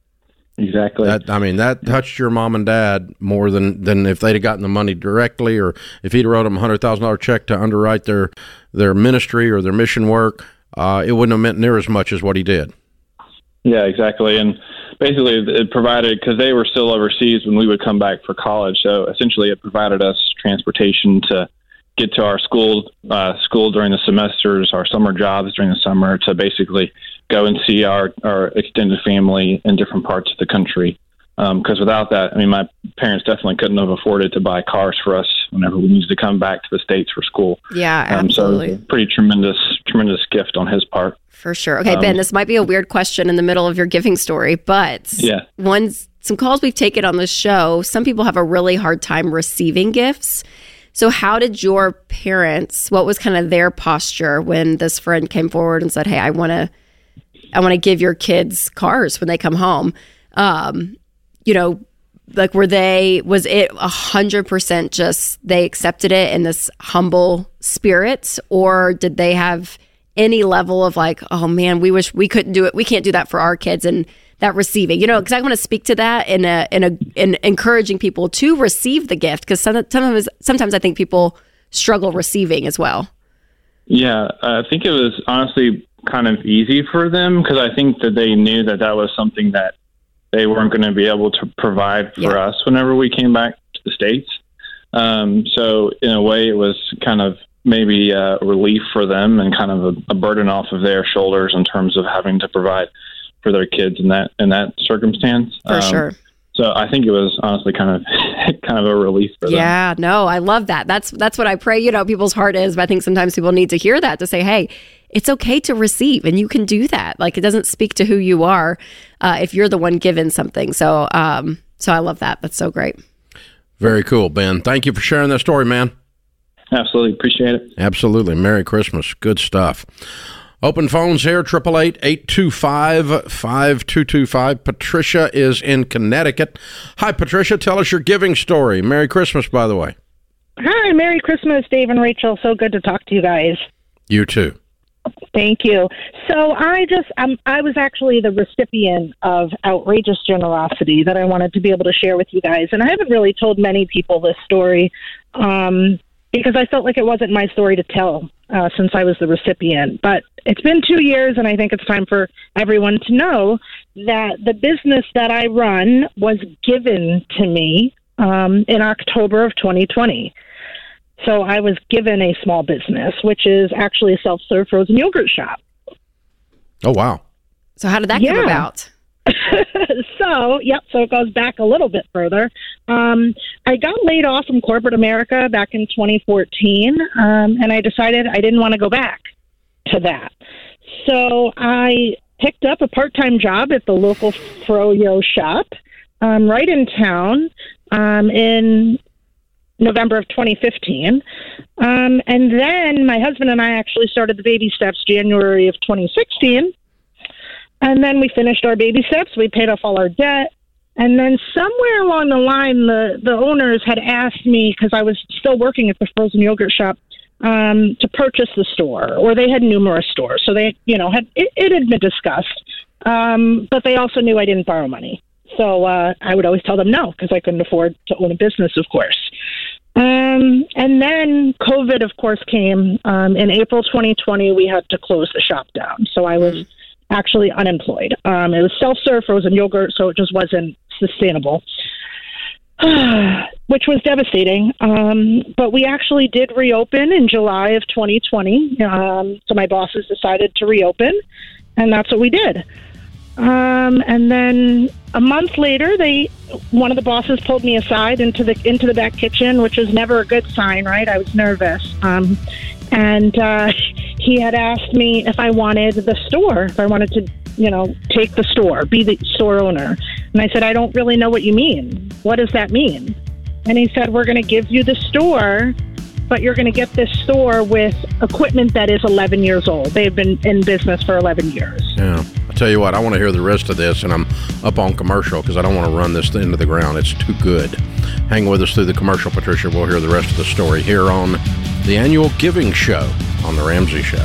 Exactly. That, I mean, that touched your mom and dad more than, than if they'd have gotten the money directly, or if he'd wrote them a hundred thousand dollar check to underwrite their their ministry or their mission work. Uh, it wouldn't have meant near as much as what he did. Yeah, exactly. And basically, it provided, because they were still overseas when we would come back for college. So essentially, it provided us transportation to get to our school uh, school during the semesters, our summer jobs during the summer, to basically go and see our, our extended family in different parts of the country. Because um, without that, I mean, my parents definitely couldn't have afforded to buy cars for us whenever we needed to come back to the States for school. Yeah, absolutely. Um, so pretty tremendous, tremendous gift on his part. For sure. Okay, um, Ben, this might be a weird question in the middle of your giving story, but yeah. one's, some calls we've taken on the show, some people have a really hard time receiving gifts. So how did your parents, what was kind of their posture when this friend came forward and said, hey, I want to I want to give your kids cars when they come home. Um, you know, like were they, was it a hundred percent just they accepted it in this humble spirit, or did they have any level of like, oh man, we wish we couldn't do it. We can't do that for our kids. And that receiving, you know, because I want to speak to that in a, in a, in encouraging people to receive the gift. Cause sometimes, sometimes I think people struggle receiving as well. Yeah. I think it was honestly kind of easy for them, because I think that they knew that that was something that they weren't going to be able to provide for yeah. us whenever we came back to the States. Um, so in a way, it was kind of maybe a relief for them and kind of a, a burden off of their shoulders in terms of having to provide for their kids in that in that circumstance. For um, sure. So I think it was honestly kind of kind of a relief for them. Yeah, no, I love that. That's that's what I pray, you know, people's heart is. But I think sometimes people need to hear that, to say, hey, it's okay to receive, and you can do that. Like, it doesn't speak to who you are uh, if you're the one given something. So, um, so I love that. That's so great. Very cool, Ben. Thank you for sharing that story, man. Absolutely. Appreciate it. Absolutely. Merry Christmas. Good stuff. Open phones here, eight eight eight, eight two five, five two two five. Patricia is in Connecticut. Hi, Patricia. Tell us your giving story. Merry Christmas, by the way. Hi, Merry Christmas, Dave and Rachel. So good to talk to you guys. You too. Thank you. So I just, um, I was actually the recipient of outrageous generosity that I wanted to be able to share with you guys. And I haven't really told many people this story um, because I felt like it wasn't my story to tell uh, since I was the recipient. But it's been two years, and I think it's time for everyone to know that the business that I run was given to me um, in October of twenty twenty. So I was given a small business, which is actually a self-serve frozen yogurt shop. Oh, wow. So how did that yeah. come about? so, yep, so it goes back a little bit further. Um, I got laid off from corporate America back in twenty fourteen, um, and I decided I didn't want to go back to that. So I picked up a part-time job at the local froyo shop um, right in town um, in November of twenty fifteen. Um, and then my husband and I actually started the baby steps January of twenty sixteen. And then we finished our baby steps. We paid off all our debt. And then somewhere along the line, the, the owners had asked me, because I was still working at the frozen yogurt shop, um, to purchase the store, or they had numerous stores. So they, you know, had it, it had been discussed. Um, but they also knew I didn't borrow money. So uh, I would always tell them no, because I couldn't afford to own a business, of course. Um, and then COVID, of course, came. Um, in April twenty twenty, we had to close the shop down. So I was actually unemployed. Um, it was self-serve frozen yogurt, so it just wasn't sustainable, which was devastating. Um, but we actually did reopen in July of twenty twenty. Um, so my bosses decided to reopen, and that's what we did. Um, and then a month later, they one of the bosses pulled me aside into the into the back kitchen, which was never a good sign, right? I was nervous. Um, and uh, he had asked me if I wanted the store, if I wanted to, you know, take the store, be the store owner. And I said, I don't really know what you mean. What does that mean? And he said, we're going to give you the store, but you're going to get this store with equipment that is eleven years old. They've been in business for eleven years. Yeah. I'll tell you what, I want to hear the rest of this, and I'm up on commercial because I don't want to run this into the ground. It's too good. Hang with us through the commercial, Patricia. We'll hear the rest of the story here on the annual Giving Show on The Ramsey Show.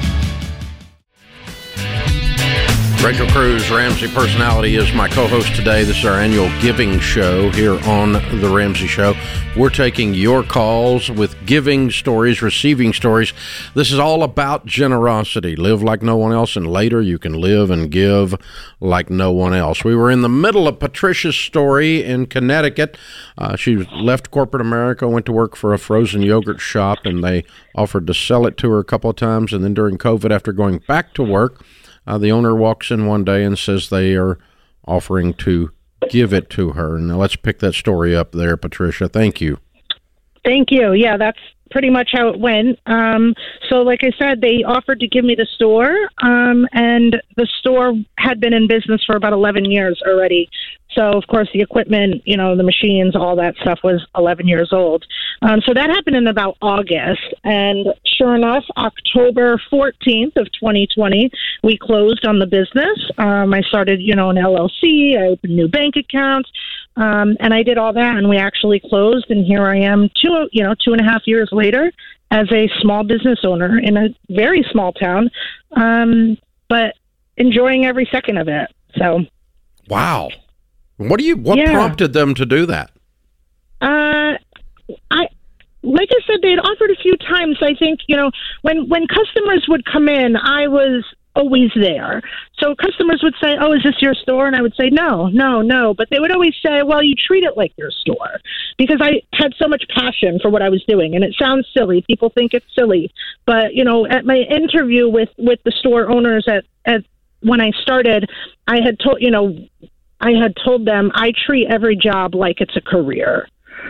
Rachel Cruz, Ramsey Personality, is my co-host today. This is our annual Giving Show here on The Ramsey Show. We're taking your calls with giving stories, receiving stories. This is all about generosity. Live like no one else, and later you can live and give like no one else. We were in the middle of Patricia's story in Connecticut. Uh, she left corporate America, went to work for a frozen yogurt shop, and they offered to sell it to her a couple of times. And then during COVID, after going back to work, Uh, the owner walks in one day and says they are offering to give it to her. Now, let's pick that story up there, Patricia. Thank you. Thank you. Yeah, that's pretty much how it went. Um, so like I said, they offered to give me the store, um, and the store had been in business for about eleven years already. So, of course, the equipment, you know, the machines, all that stuff was eleven years old. Um, so that happened in about August. And sure enough, October fourteenth of twenty twenty, we closed on the business. Um, I started, you know, an L L C. I opened new bank accounts. Um, and I did all that. And we actually closed. And here I am, two, you know, two and a half years later as a small business owner in a very small town, um, but enjoying every second of it. So, wow. What do you? What yeah. prompted them to do that? Uh, I, like I said, they had offered a few times. I think, you know, when when customers would come in, I was always there. So customers would say, "Oh, is this your store?" And I would say, "No, no, no." But they would always say, "Well, you treat it like your store," because I had so much passion for what I was doing. And it sounds silly; people think it's silly, but you know, at my interview with with the store owners at at when I started, I had told you know. I had told them I treat every job like it's a career.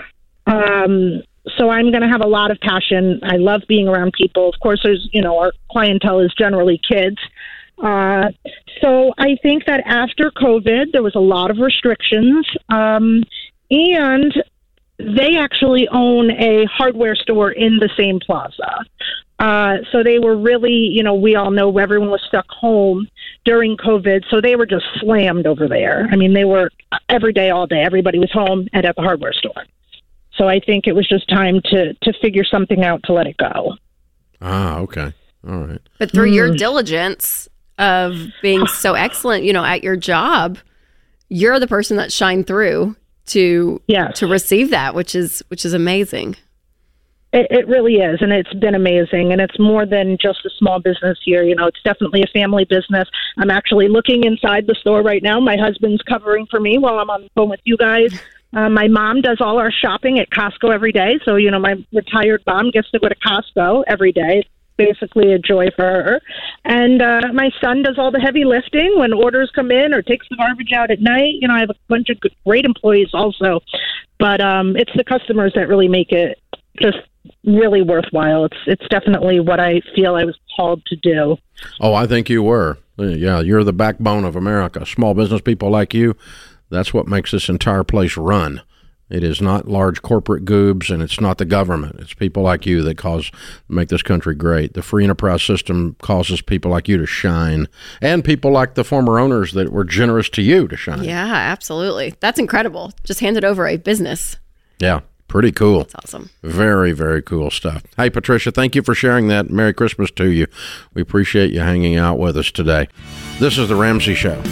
Um, so I'm going to have a lot of passion. I love being around people. Of course, there's, you know, our clientele is generally kids. Uh, so I think that after COVID, there was a lot of restrictions. Um, and they actually own a hardware store in the same plaza. Uh, so they were really, you know, we all know everyone was stuck home during COVID, so they were just slammed over there. I mean, they were every day, all day. Everybody was home and at the hardware store. So I think it was just time to, to figure something out to let it go. Ah, okay. All right. But through Mm. your diligence of being so excellent, you know, at your job, you're the person that shined through to Yes. to receive that, which is which is amazing. It, it really is, and it's been amazing, and it's more than just a small business here. You know, it's definitely a family business. I'm actually looking inside the store right now. My husband's covering for me while I'm on the phone with you guys. Uh, my mom does all our shopping at Costco every day, so, you know, my retired mom gets to go to Costco every day. It's basically a joy for her. And uh, my son does all the heavy lifting when orders come in or takes the garbage out at night. You know, I have a bunch of good, great employees also, but um, it's the customers that really make it just really worthwhile. It's it's definitely what I feel I was called to do. Oh, I think you were. Yeah, you're the backbone of America. Small business people like you, that's what makes this entire place run. It is not large corporate goobs, and it's not the government. It's people like you that cause make this country great. The free enterprise system causes people like you to shine, and people like the former owners that were generous to you to shine. Yeah, absolutely. That's incredible. Just handed over a business. Yeah. Pretty cool. That's awesome. Very, very cool stuff. Hey, Patricia, thank you for sharing that. Merry Christmas to you. We appreciate you hanging out with us today. This is The Ramsey Show.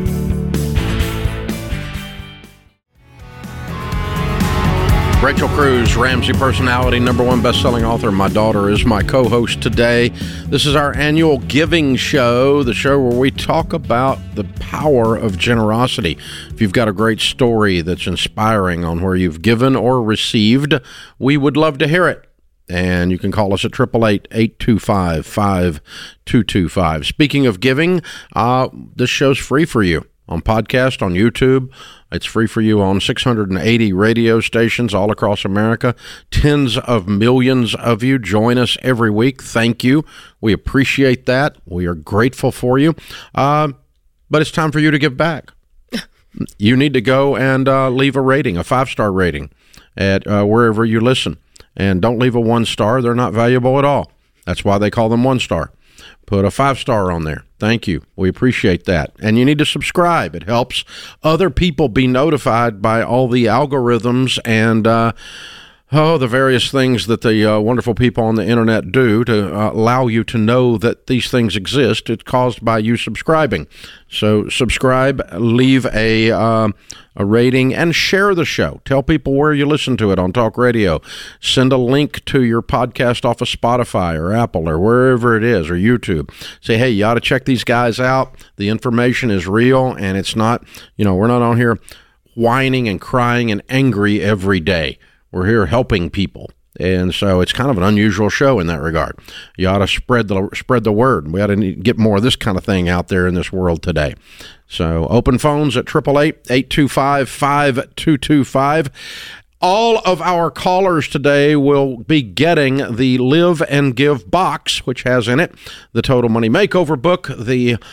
Rachel Cruz, Ramsey personality, number one best-selling author. My daughter is my co-host today. This is our annual giving show, the show where we talk about the power of generosity. If you've got a great story that's inspiring on where you've given or received, we would love to hear it. And you can call us at eight eight eight, eight two five, five two two five. Speaking of giving, uh, this show's free for you on podcast, on YouTube. It's free for you on six hundred eighty radio stations all across America. Tens of millions of you join us every week. Thank you. We appreciate that. We are grateful for you. Uh, but it's time for you to give back. You need to go and uh, leave a rating, a five-star rating at uh, wherever you listen. And don't leave a one-star. They're not valuable at all. That's why they call them one-star. Put a five-star on there. Thank you. We appreciate that. And you need to subscribe. It helps other people be notified by all the algorithms and uh, oh, the various things that the uh, wonderful people on the internet do to uh, allow you to know that these things exist. It's caused by you subscribing. So subscribe, leave a uh, a rating, and share the show. Tell people where you listen to it on Talk Radio. Send a link to your podcast off of Spotify or Apple or wherever it is, or YouTube. Say, hey, you ought to check these guys out. The information is real, and it's not, you know, we're not on here whining and crying and angry every day. We're here helping people. And so it's kind of an unusual show in that regard. You ought to spread the spread the word. We ought to get more of this kind of thing out there in this world today. So open phones at eight eight eight, eight two five, five two two five. All of our callers today will be getting the Live and Give box, which has in it the Total Money Makeover book, the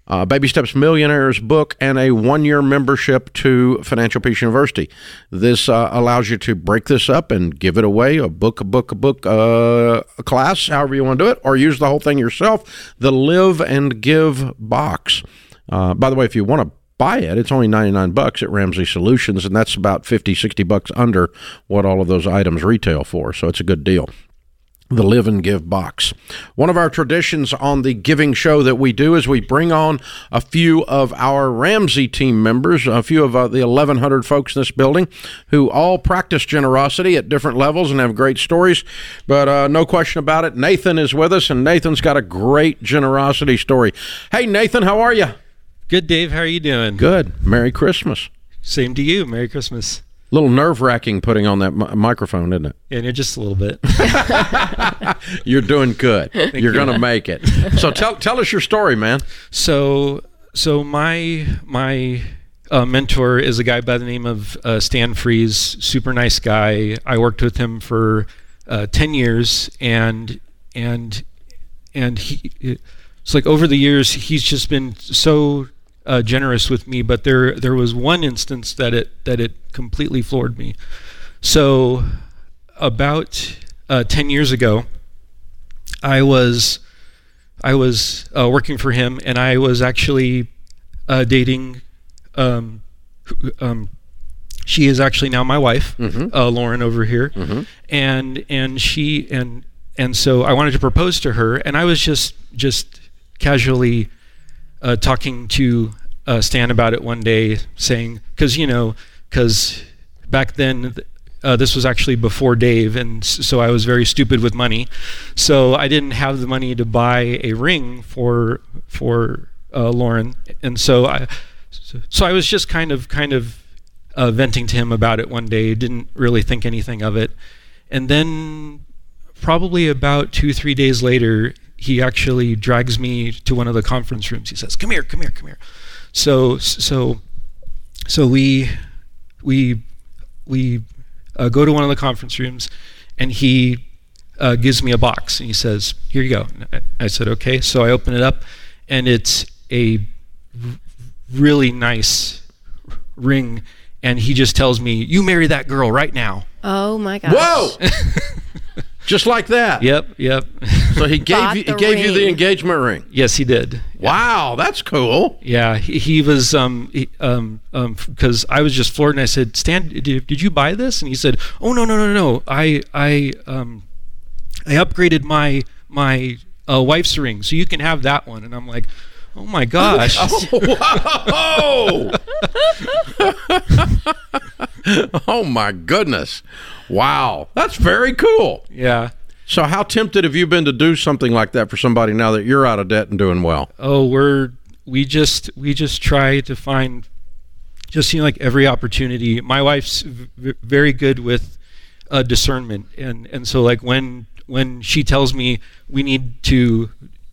uh, Baby Steps Millionaires book, and a one-year membership to Financial Peace University. This uh, allows you to break this up and give it away, a book, a book, a book, uh, a class, however you want to do it, or use the whole thing yourself. The Live and Give box. Uh, by the way, if you want to buy it, it's only ninety-nine bucks at Ramsey Solutions, and that's about fifty, sixty bucks under what all of those items retail for, so it's a good deal. The Live and Give box. One of our traditions on the giving show that we do is we bring on a few of our Ramsey team members, a few of uh, the eleven hundred folks in this building who all practice generosity at different levels and have great stories. But uh, no question about it, Nathan is with us, and Nathan's got a great generosity story. Hey, Nathan, how are you? Good, Dave. How are you doing? Good. Merry Christmas. Same to you. Merry Christmas. A little nerve-wracking putting on that mi- microphone, isn't it? Yeah, just a little bit. You're doing good. Thank You're you. going to make it. So tell tell us your story, man. So so my my uh, mentor is a guy by the name of uh, Stan Fries, super nice guy. I worked with him for uh, ten years, and and and he it's like over the years he's just been so Uh, generous with me, but there there was one instance that it that it completely floored me. So about uh, ten years ago, I was I was uh, working for him, and I was actually uh, dating. Um, um, she is actually now my wife, mm-hmm. uh, Lauren over here, mm-hmm. and and she and and so I wanted to propose to her, and I was just just casually Uh, talking to uh, Stan about it one day, saying, because you know, because back then uh, this was actually before Dave, and so I was very stupid with money, so I didn't have the money to buy a ring for for uh, Lauren, and so I so, so I was just kind of kind of uh, venting to him about it one day. Didn't really think anything of it, and then probably about two three days later, he actually drags me to one of the conference rooms. He says, "Come here, come here, come here." So, so, so we, we, we uh, go to one of the conference rooms, and he uh, gives me a box, and he says, "Here you go." And I, I said, "Okay." So I open it up, and it's a r- really nice ring, and he just tells me, "You marry that girl right now." Oh my gosh! Whoa! Just like that. Yep, yep. So he gave you, he gave ring. you the engagement ring. Yes, he did. Wow, that's cool. Yeah, he, he was um he, um um because I was just floored, and I said, "Stan, did, did you buy this?" And he said, "Oh no no no no, I I um I upgraded my my uh, wife's ring, so you can have that one." And I'm like, "Oh my gosh!" Oh, oh my goodness. Wow, that's very cool. Yeah. So how tempted have you been to do something like that for somebody now that you're out of debt and doing well? Oh, we're we just we just try to find just you know like every opportunity. My wife's v- very good with uh, discernment, and and so like when when she tells me we need to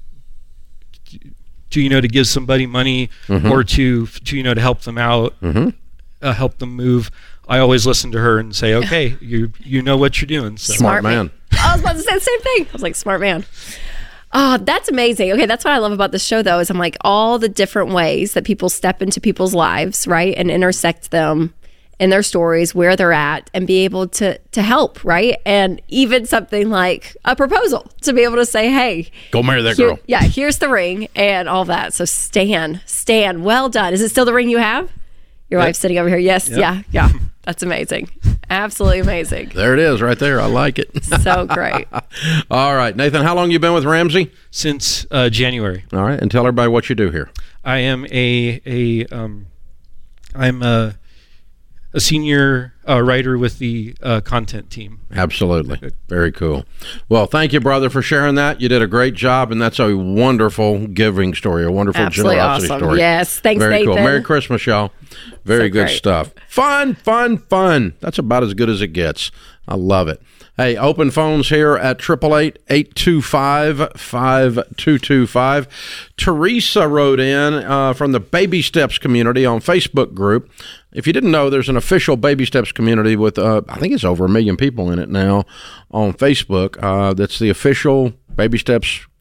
to you know to give somebody money mm-hmm. or to to you know to help them out, mm-hmm. uh, help them move, I always listen to her and say, "Okay, you you know what you're doing." So. Smart, smart man. man. I was about to say the same thing. I was like, smart man. Oh, that's amazing. Okay, that's what I love about this show, though, is I'm like all the different ways that people step into people's lives, right, and intersect them in their stories, where they're at, and be able to to help, right? And even something like a proposal, to be able to say, "Hey, go marry that here, girl." Yeah, here's the ring and all that. So Stan, Stan, well done. Is it still the ring you have? Your yep. wife's sitting over here. Yes, yep. yeah, yeah. That's amazing. Absolutely amazing. There it is right there. I like it. So great. All right, Nathan, how long you been with Ramsey? Since uh, January. All right, and tell everybody what you do here. I am a a um, I'm a a senior uh, writer with the uh, content team. Absolutely. Very cool. Well, thank you, brother, for sharing that. You did a great job, and that's a wonderful giving story, a wonderful Absolutely generosity awesome. story. Yes, thanks, Very Nathan. cool. Merry Christmas, y'all. Very so good great. stuff. Fun, fun, fun. That's about as good as it gets. I love it. Hey, open phones here at eight eight eight, eight two five, five two two five. Teresa wrote in uh, from the Baby Steps community on Facebook group. If you didn't know, there's an official Baby Steps community with, uh, I think it's over a million people in it now on Facebook. Uh, that's the official Baby Steps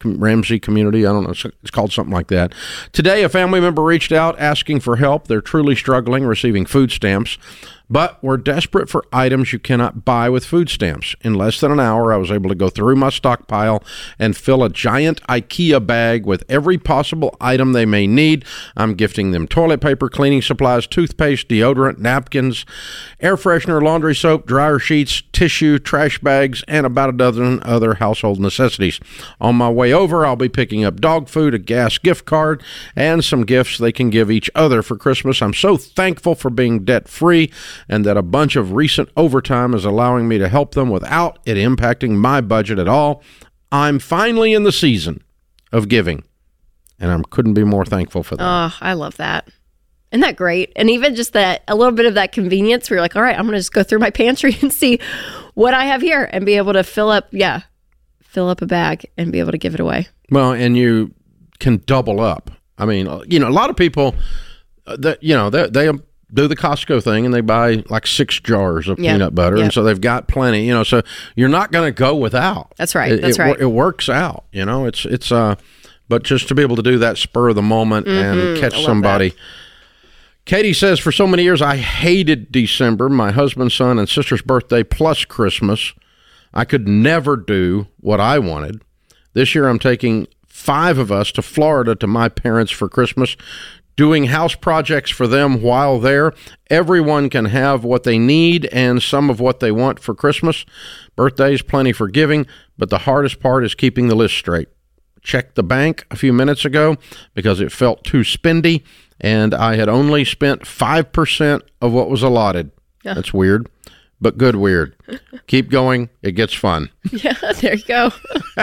Ramsey Community. I don't know. It's, it's called something like that. Today, a family member reached out asking for help. They're truly struggling receiving food stamps, but we're desperate for items you cannot buy with food stamps. In less than an hour, I was able to go through my stockpile and fill a giant IKEA bag with every possible item they may need. I'm gifting them toilet paper, cleaning supplies, toothpaste, deodorant, napkins, air freshener, laundry soap, dryer sheets, tissue, trash bags, and about a dozen other household necessities. On my way over, I'll be picking up dog food, a gas gift card, and some gifts they can give each other for Christmas. I'm so thankful for being debt-free and that a bunch of recent overtime is allowing me to help them without it impacting my budget at all. I'm finally in the season of giving, and I couldn't be more thankful for that. Oh, I love that. Isn't that great? And even just that, a little bit of that convenience where you're like, all right, I'm going to just go through my pantry and see what I have here and be able to fill up, yeah, fill up a bag and be able to give it away. Well, and you can double up. I mean, you know, a lot of people, uh, that you know, they, they do the Costco thing and they buy like six jars of yep. peanut butter. Yep. And so they've got plenty, you know, so you're not going to go without. That's right. It, That's it, right. It works out, you know, it's, it's, uh, but just to be able to do that spur of the moment mm-hmm. and catch somebody. That. Katie says, for so many years, I hated December, my husband's, son, and sister's birthday plus Christmas. I could never do what I wanted. This year, I'm taking five of us to Florida to my parents for Christmas, doing house projects for them while there. Everyone can have what they need and some of what they want for Christmas. Birthdays, plenty for giving, but the hardest part is keeping the list straight. Checked the bank a few minutes ago because it felt too spendy, and I had only spent five percent of what was allotted. Yeah. That's weird, but good weird. Keep going. It gets fun. Yeah, there you go.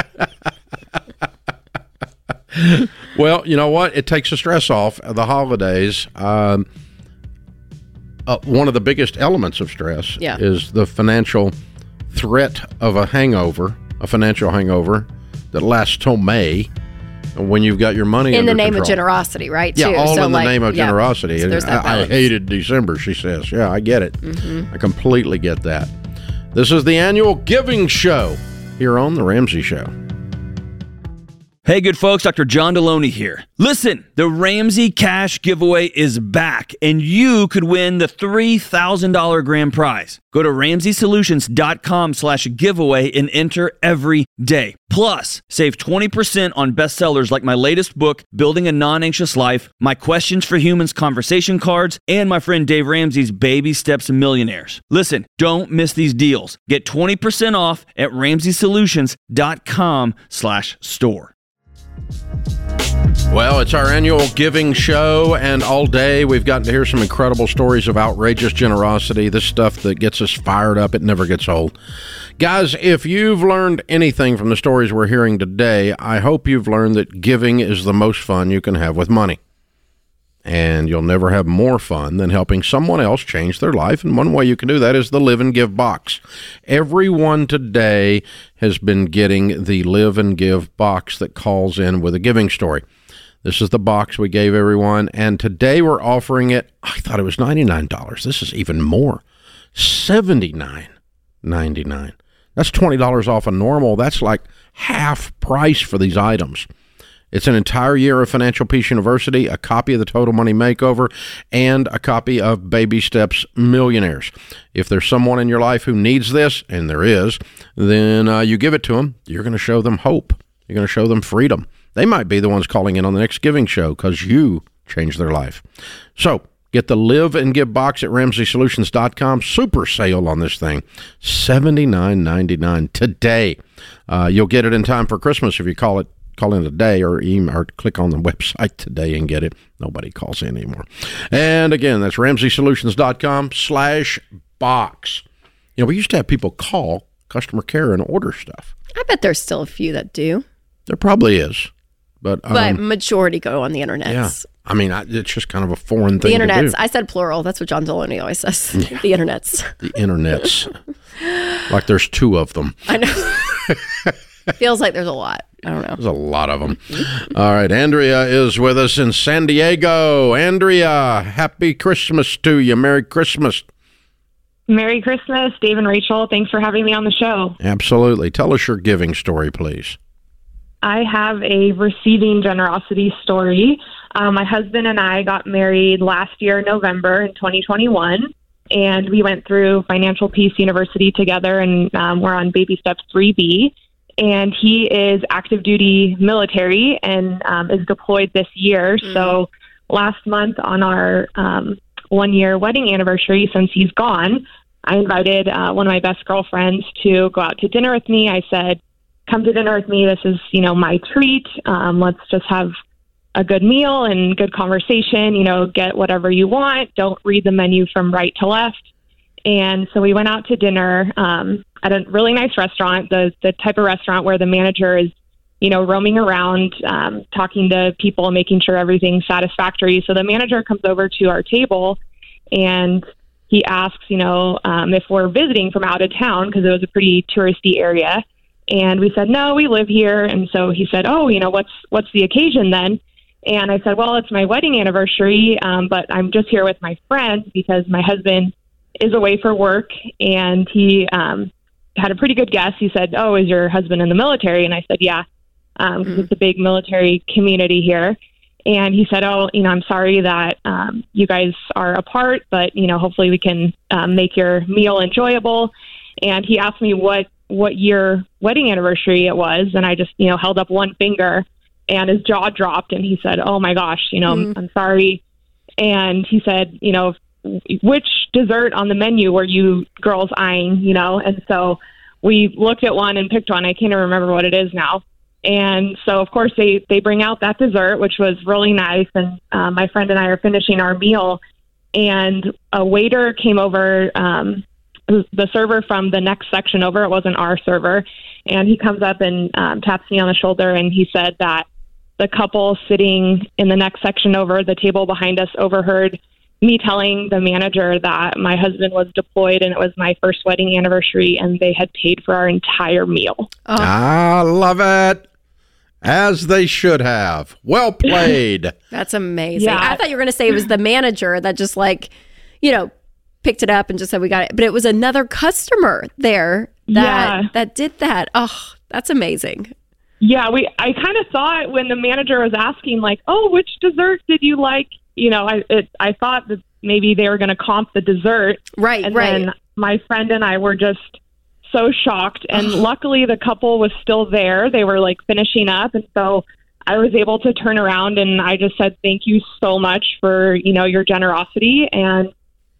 Well, you know what? It takes the stress off. The holidays, um, uh, one of the biggest elements of stress yeah. is the financial threat of a hangover, a financial hangover that lasts till May, when you've got your money in under the name control. of generosity, right? Yeah, too. all so in like, the name of yeah. generosity. So there's that I, I hated December, she says. Yeah, I get it. Mm-hmm. I completely get that. This is the annual Giving Show here on The Ramsey Show. Hey, good folks, Doctor John Deloney here. Listen, the Ramsey Cash Giveaway is back, and you could win the three thousand dollars grand prize. Go to ramsey solutions dot com slash giveaway and enter every day. Plus, save twenty percent on bestsellers like my latest book, Building a Non-Anxious Life, my Questions for Humans conversation cards, and my friend Dave Ramsey's Baby Steps to Millionaires. Listen, don't miss these deals. Get twenty percent off at ramsey solutions dot com slash store. Well, it's our annual Giving Show, and all day we've gotten to hear some incredible stories of outrageous generosity, this stuff that gets us fired up. It never gets old. Guys, if you've learned anything from the stories we're hearing today, I hope you've learned that giving is the most fun you can have with money. And you'll never have more fun than helping someone else change their life. And one way you can do that is the Live and Give box. Everyone today has been getting the Live and Give box that calls in with a giving story. This is the box we gave everyone. And today we're offering it. I thought it was ninety-nine dollars. This is even more. seventy-nine ninety-nine. That's twenty dollars off a normal. That's like half price for these items. It's an entire year of Financial Peace University, a copy of the Total Money Makeover, and a copy of Baby Steps Millionaires. If there's someone in your life who needs this, and there is, then uh, you give it to them. You're going to show them hope. You're going to show them freedom. They might be the ones calling in on the next Giving Show because you changed their life. So get the Live and Give box at ramsey solutions dot com. Super sale on this thing, seventy-nine ninety-nine today. Uh, you'll get it in time for Christmas if you call it. Call in today or email or click on the website today and get it. Nobody calls in anymore. And again, that's ramsey solutions dot com slash box. You know, we used to have people call customer care and order stuff. I bet there's still a few that do. There probally is. But um, but majority go on the internet. Yeah. I mean, I, it's just kind of a foreign thing the internets. to do. I said plural. That's what John Deloney always says. Yeah. The internets. The internets. Like there's two of them. I know. Feels like there's a lot. I don't know. There's a lot of them. All right. Andrea is with us in San Diego. Andrea, happy Christmas to you. Merry Christmas. Merry Christmas, Dave and Rachel. Thanks for having me on the show. Absolutely. Tell us your giving story, please. I have a receiving generosity story. Um, my husband and I got married last year, November in twenty twenty-one, and we went through Financial Peace University together, and um, we're on baby step three B. And he is active duty military and um, is deployed this year. Mm-hmm. So last month on our um, one year wedding anniversary, since he's gone, I invited uh, one of my best girlfriends to go out to dinner with me. I said, come to dinner with me. This is, you know, my treat. Um, let's just have a good meal and good conversation, you know, get whatever you want. Don't read the menu from right to left. And so we went out to dinner um, at a really nice restaurant, the the type of restaurant where the manager is, you know, roaming around, um, talking to people, making sure everything's satisfactory. So the manager comes over to our table and he asks, you know, um, if we're visiting from out of town, because it was a pretty touristy area. And we said, no, we live here. And so he said, oh, you know, what's what's the occasion then? And I said, well, it's my wedding anniversary, um, but I'm just here with my friend because my husband is away for work. And he um, had a pretty good guess. He said, oh, is your husband in the military? And I said, yeah, because um, mm-hmm. it's a big military community here. And he said, oh, you know, I'm sorry that um, you guys are apart, but, you know, hopefully we can um, make your meal enjoyable. And he asked me what, what year wedding anniversary it was. And I just, you know, held up one finger and his jaw dropped. And he said, oh, my gosh, you know, mm-hmm. I'm, I'm sorry. And he said, you know, which dessert on the menu were you girls eyeing, you know? And so we looked at one and picked one. I can't even remember what it is now. And so, of course, they, they bring out that dessert, which was really nice. And uh, my friend and I are finishing our meal. And a waiter came over, um, the server from the next section over. It wasn't our server. And he comes up and um, taps me on the shoulder. And he said that the couple sitting in the next section over, the table behind us, overheard me telling the manager that my husband was deployed and it was my first wedding anniversary and they had paid for our entire meal. Oh. I love it. As they should have. Well played. That's amazing. Yeah. I thought you were going to say it was the manager that just like, you know, picked it up and just said we got it. But it was another customer there that yeah. that did that. Oh, that's amazing. Yeah, we. I kind of saw it when the manager was asking, like, oh, which dessert did you like? You know, I it, I thought that maybe they were going to comp the dessert. Right, and right. then my friend and I were just so shocked. And luckily the couple was still there. They were like finishing up. And so I was able to turn around and I just said, thank you so much for, you know, your generosity. And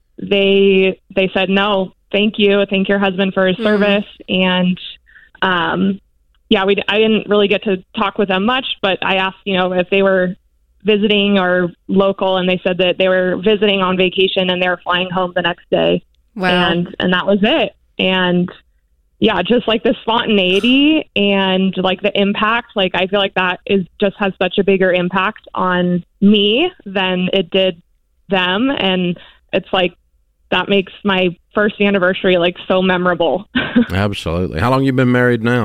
they, they said, no, thank you. Thank your husband for his mm-hmm. service. And, um, yeah, we, I didn't really get to talk with them much, but I asked, you know, if they were visiting or local, and they said that they were visiting on vacation and they were flying home the next day. Wow. And, and that was it. And yeah, just like the spontaneity and like the impact, like I feel like that is just has such a bigger impact on me than it did them. And it's like, that makes my first anniversary like so memorable. Absolutely. How long you been married now?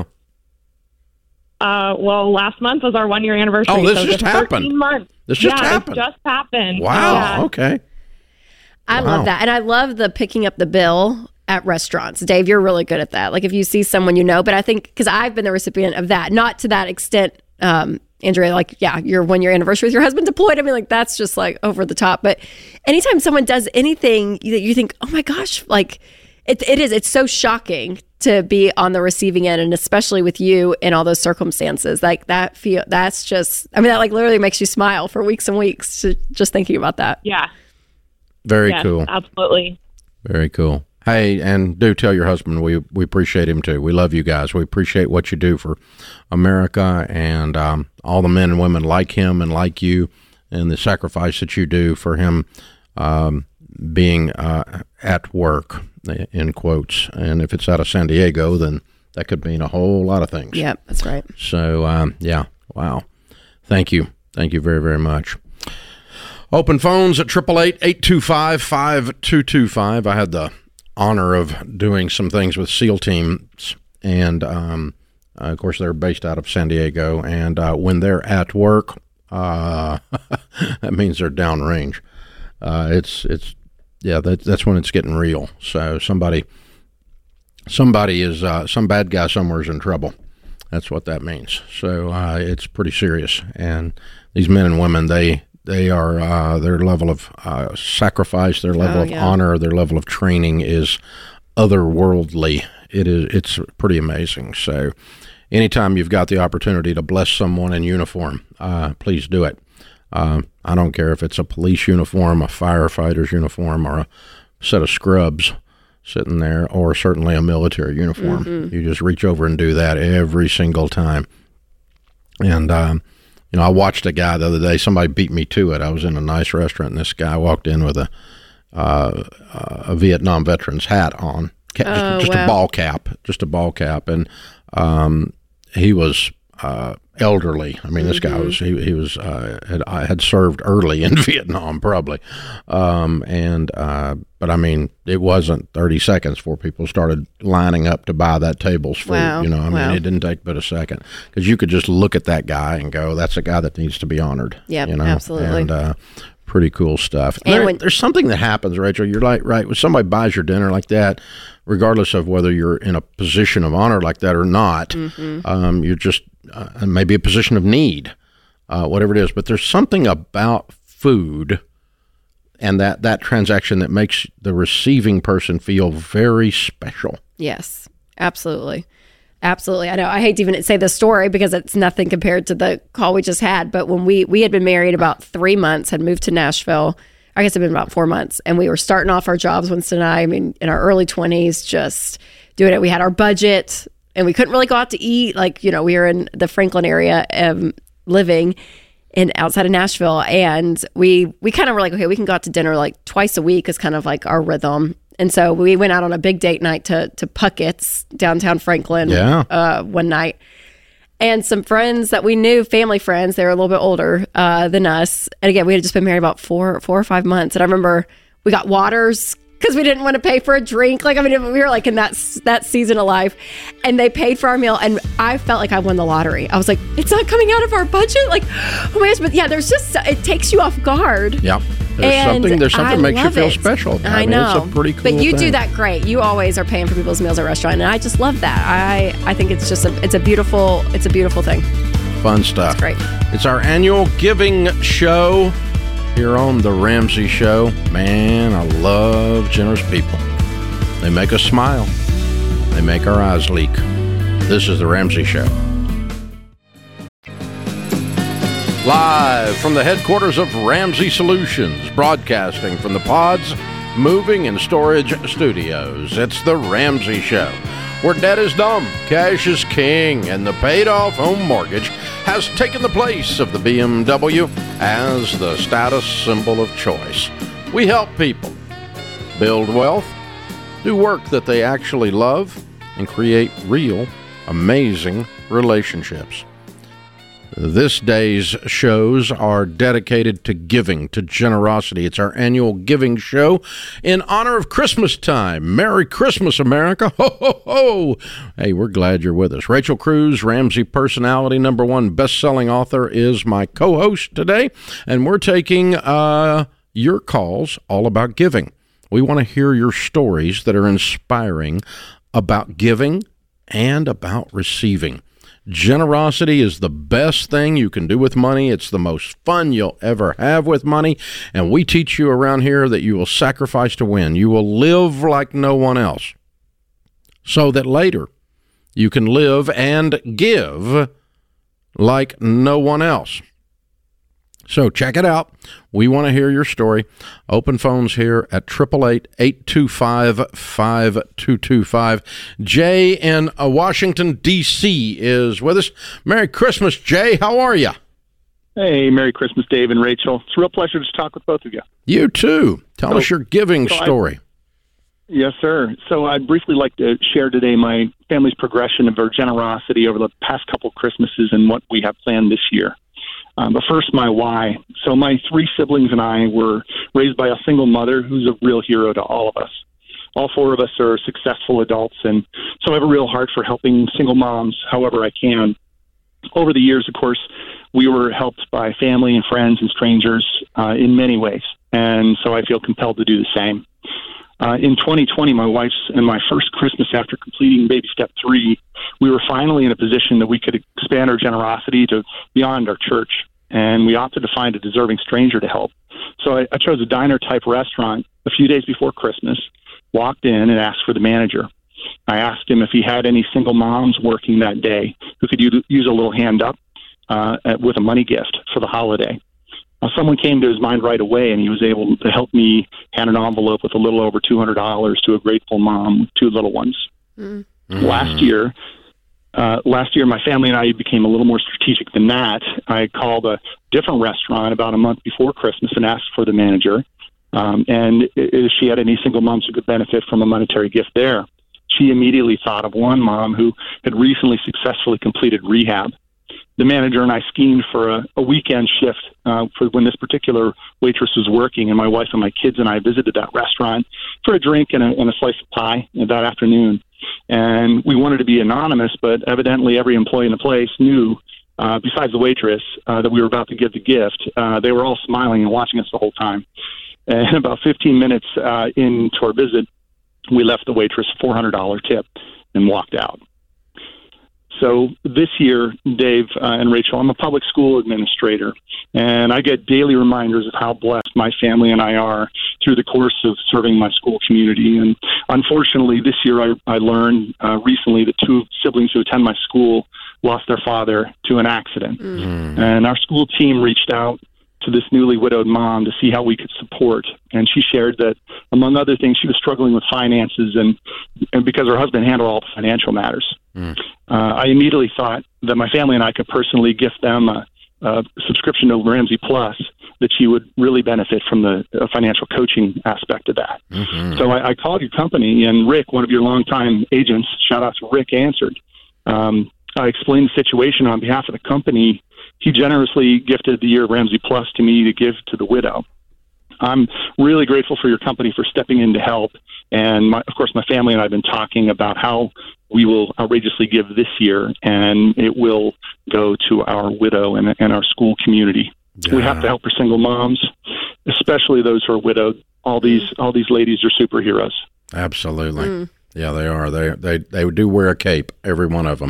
Uh, well, last month was our one year anniversary. Oh, this so just happened. Months. This just yeah, happened. It just happened. Wow. Yeah. Okay. I wow. love that. And I love the picking up the bill at restaurants. Dave, you're really good at that. Like if you see someone you know, but I think because I've been the recipient of that, not to that extent, um, Andrea, like, yeah, your one year anniversary with your husband deployed. I mean, like that's just like over the top. But anytime someone does anything that you think, oh my gosh, like it, it is, it's so shocking to be on the receiving end, and especially with you in all those circumstances, like that feel, that's just, I mean, that like literally makes you smile for weeks and weeks to, just thinking about that. Yeah. Very yes, cool. Absolutely. Very cool. Hey, and do tell your husband we, we appreciate him too. We love you guys. We appreciate what you do for America and um, all the men and women like him and like you, and the sacrifice that you do for him um, being uh, at work, in quotes. And if it's out of San Diego, then that could mean a whole lot of things. Yep, that's right. So, um, yeah, wow. Thank you. Thank you very, very much. Open phones at eight eight eight, eight two five, five two two five. I had the honor of doing some things with SEAL teams, and um, uh, of course they're based out of San Diego, and uh, when they're at work, uh, that means they're downrange. Uh, it's it's yeah, that, that's when it's getting real. So somebody somebody is uh, some bad guy somewhere is in trouble, That's what that means. So uh, it's pretty serious. And these men and women, they they are uh, their level of uh, sacrifice, their level Oh, of yeah. honor, their level of training is otherworldly. It is it's pretty amazing. So anytime you've got the opportunity to bless someone in uniform, uh, please do it. Uh, I don't care if it's a police uniform, a firefighter's uniform, or a set of scrubs sitting there, or certainly a military uniform. Mhm. You just reach over and do that every single time. And, um, you know, I watched a guy the other day, somebody beat me to it. I was in a nice restaurant, and this guy walked in with a uh, a Vietnam veteran's hat on, Ca- Oh, just wow. a ball cap, just a ball cap. And um, he was uh, elderly. I mean, this guy was, he, he was, uh, had, I had served early in Vietnam, probably. Um, and, uh, but I mean, it wasn't thirty seconds before people started lining up to buy that table's food. Wow. You know, I Wow. mean, it didn't take but a second, because you could just look at that guy and go, that's a guy that needs to be honored. Yep, you know? absolutely. And, uh, pretty cool stuff. And There- when- there's something that happens, Rachel. You're like, right, when somebody buys your dinner like that, regardless of whether you're in a position of honor like that or not, Mhm. um, you're just uh, maybe a position of need, uh, whatever it is. But there's something about food and that, that transaction that makes the receiving person feel very special. Yes, absolutely. Absolutely. I know I hate to even say the story because it's nothing compared to the call we just had. But when we, we had been married about three months, had moved to Nashville, I guess it'd been about four months. And we were starting off our jobs, Winston and I, I mean, in our early twenties, just doing it. We had our budget and we couldn't really go out to eat. Like, you know, we were in the Franklin area um, living in outside of Nashville. And we, we kind of were like, okay, we can go out to dinner like twice a week is kind of like our rhythm. And so we went out on a big date night to to Puckett's, downtown Franklin, Yeah. uh, one night. And some friends that we knew, family friends, they were a little bit older uh, than us. And again, we had just been married about four, four or five months. And I remember we got waters because we didn't want to pay for a drink. Like, I mean, we were like in that that season of life. And they paid for our meal. And I felt like I won the lottery. I was like, it's not coming out of our budget? Like, oh my gosh. But yeah, there's just, it takes you off guard. Yeah. There's And something, there's something I that makes you love feel it. special. I, mean, know. It's a pretty cool But you do thing. that great. You always are paying for people's meals at a restaurant, and I just love that. I I think it's just a it's a beautiful it's a beautiful thing. Fun stuff. It's great. It's our annual giving show here on The Ramsey Show. Man, I love generous people. They make us smile. They make our eyes leak. This is The Ramsey Show. Live from the headquarters of Ramsey Solutions, broadcasting from the Pods Moving and Storage Studios. It's The Ramsey Show, where debt is dumb, cash is king, and the paid-off home mortgage has taken the place of the B M W as the status symbol of choice. We help people build wealth, do work that they actually love, and create real, amazing relationships. This day's shows are dedicated to giving, to generosity. It's our annual giving show in honor of Christmas time. Merry Christmas, America. Ho, ho, ho. Hey, we're glad you're with us. Rachel Cruz, Ramsey personality, number one best-selling author, is my co-host today, and we're taking uh, your calls all about giving. We want to hear your stories that are inspiring about giving and about receiving. Generosity is the best thing you can do with money. It's the most fun you'll ever have with money. And we teach you around here that you will sacrifice to win. You will live like no one else so that later you can live and give like no one else. So check it out. We want to hear your story. Open phones here at eight eight eight, eight two five, five two two five. Jay in uh, Washington, D C is with us. Merry Christmas, Jay. How are you? Hey, Merry Christmas, Dave and Rachel. It's a real pleasure to talk with both of you. You too. Tell So- us your giving so I- story. Yes, sir. So I'd briefly like to share today my family's progression of our generosity over the past couple Christmases and what we have planned this year. Um, but first, my why. So my three siblings and I were raised by a single mother who's a real hero to all of us. All four of us are successful adults, and so I have a real heart for helping single moms however I can. Over the years, of course, we were helped by family and friends and strangers uh, in many ways, and so I feel compelled to do the same. Uh, in twenty twenty, my wife's and my first Christmas after completing baby step three, we were finally in a position that we could expand our generosity to beyond our church, and we opted to find a deserving stranger to help. So I, I chose a diner-type restaurant a few days before Christmas, walked in and asked for the manager. I asked him if he had any single moms working that day who could use, use a little hand up uh, with a money gift for the holiday. Uh, someone came to his mind right away, and he was able to help me hand an envelope with a little over two hundred dollars to a grateful mom with two little ones. Mm-hmm. Last year, uh, last year, my family and I became a little more strategic than that. I called a different restaurant about a month before Christmas and asked for the manager, um, and if she had any single moms who could benefit from a monetary gift there. She immediately thought of one mom who had recently successfully completed rehab. The manager and I schemed for a, a weekend shift uh, for when this particular waitress was working, and my wife and my kids and I visited that restaurant for a drink and a, and a slice of pie that afternoon. And we wanted to be anonymous, but evidently every employee in the place knew, uh, besides the waitress, uh, that we were about to give the gift. Uh, they were all smiling and watching us the whole time. And about fifteen minutes uh, into our visit, we left the waitress a four hundred dollars tip and walked out. So this year, Dave uh, and Rachel, I'm a public school administrator, and I get daily reminders of how blessed my family and I are through the course of serving my school community. And unfortunately, this year I, I learned uh, recently that two siblings who attend my school lost their father to an accident. Mm. And our school team reached out to this newly widowed mom to see how we could support. And she shared that, among other things, she was struggling with finances and, and because her husband handled all the financial matters. Mm. Uh, I immediately thought that my family and I could personally gift them a, a subscription to Ramsey Plus, that she would really benefit from the uh, financial coaching aspect of that. Mm-hmm. So I, I called your company, and Rick, one of your longtime agents, shout out to Rick, answered. Um, I explained the situation on behalf of the company. He generously gifted the year of Ramsey Plus to me to give to the widow. I'm really grateful for your company for stepping in to help. And, my, of course, my family and I have been talking about how we will outrageously give this year, and it will go to our widow and, and our school community. Yeah. We have to help our single moms, especially those who are widowed. All these all these ladies are superheroes. Absolutely. Mm. Yeah, they are. They, they, they do wear a cape, every one of them.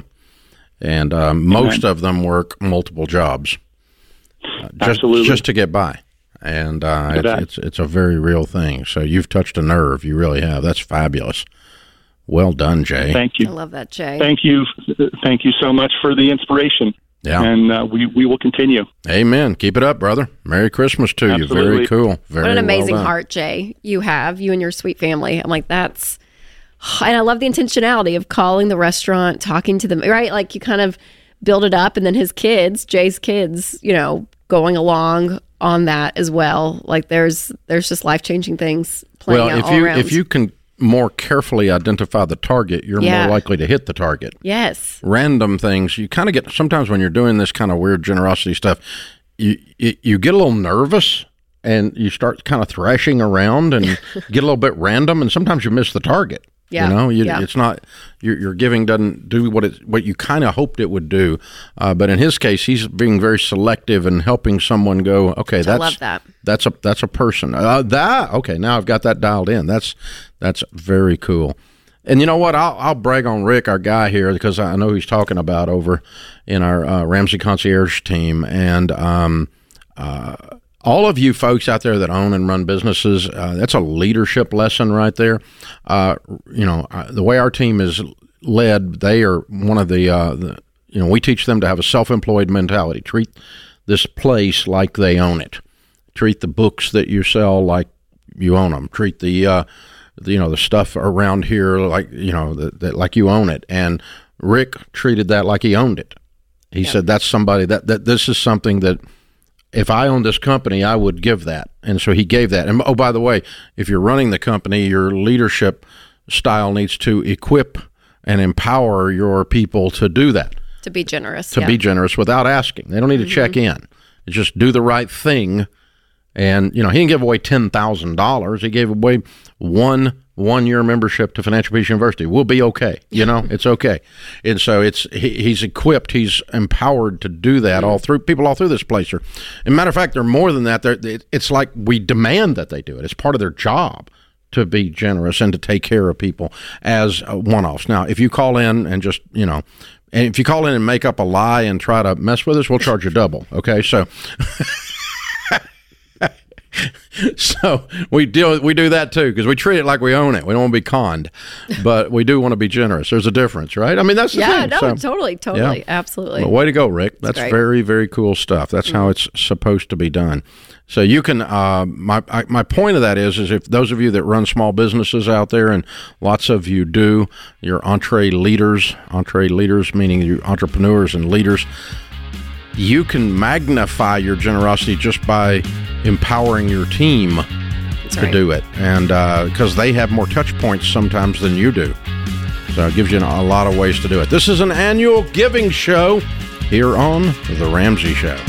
And uh, most Amen. Of them work multiple jobs uh, just, Absolutely. just to get by. And uh, it's, it's it's a very real thing. So you've touched a nerve. You really have. That's fabulous. Well done, Jay. Thank you. I love that, Jay. Thank you. Thank you so much for the inspiration. Yeah. And uh, we, we will continue. Amen. Keep it up, brother. Merry Christmas to Absolutely. you. Very cool. Very What an amazing well heart, Jay, you have, you and your sweet family. I'm like, that's, and I love the intentionality of calling the restaurant, talking to them, right? Like you kind of build it up, and then his kids, Jay's kids, you know, going along on that as well. Like there's there's just life-changing things playing well, out if all you, around. if you can more carefully identify the target, you're Yeah. more likely to hit the target. Yes. Random things, you kind of get, sometimes when you're doing this kind of weird generosity stuff, you, you, you get a little nervous and you start kind of thrashing around and get a little bit random, and sometimes you miss the target. Yeah. You know, you, yeah. it's not, your, your giving doesn't do what it, what you kind of hoped it would do. Uh, but in his case, he's being very selective and helping someone go, okay, that's, I love that. that's a, that's a person. Uh, that, okay, now I've got that dialed in. That's, that's very cool. And you know what? I'll, I'll brag on Rick, our guy here, because I know he's talking about over in our uh, Ramsey Concierge team. And, um, uh, all of you folks out there that own and run businesses, uh, that's a leadership lesson right there. Uh, you know, uh, the way our team is led, they are one of the, uh, the, you know, we teach them to have a self-employed mentality. Treat this place like they own it. Treat the books that you sell like you own them. Treat the, uh, the you know, the stuff around here like, you know, the, the, like you own it. And Rick treated that like he owned it. He yeah. said, that's somebody that, that this is something that, if I owned this company, I would give that. And so he gave that. And oh, by the way, if you're running the company, your leadership style needs to equip and empower your people to do that. To be generous. To yeah. be generous without asking. They don't need to mm-hmm. check in. It's just do the right thing. And, you know, he didn't give away ten thousand dollars. He gave away one one-year membership to Financial Peace University. We'll be okay. You know, it's okay. And so it's he, he's equipped, he's empowered to do that all through, people all through this place. Are, as a matter of fact, they're more than that. They're, it's like we demand that they do it. It's part of their job to be generous and to take care of people as uh, one-offs. Now, if you call in and just, you know, and if you call in and make up a lie and try to mess with us, we'll charge you double. Okay, so so we do we do that too, because we treat it like we own it. We don't want to be conned, but we do want to be generous. There's a difference, right? I mean, that's the yeah, thing. no, So, totally, totally, yeah. absolutely. Well, way to go, Rick. That's great. very, very cool stuff. That's how it's supposed to be done. So you can. Uh, my I, my point of that is, is if those of you that run small businesses out there, and lots of you do, you're entree leaders, entree leaders meaning you entrepreneurs and leaders. You can magnify your generosity just by empowering your team That's to right. do it, and because they have more touch points sometimes than you do. So it gives you a lot of ways to do it. This is an annual giving show here on The Ramsey Show.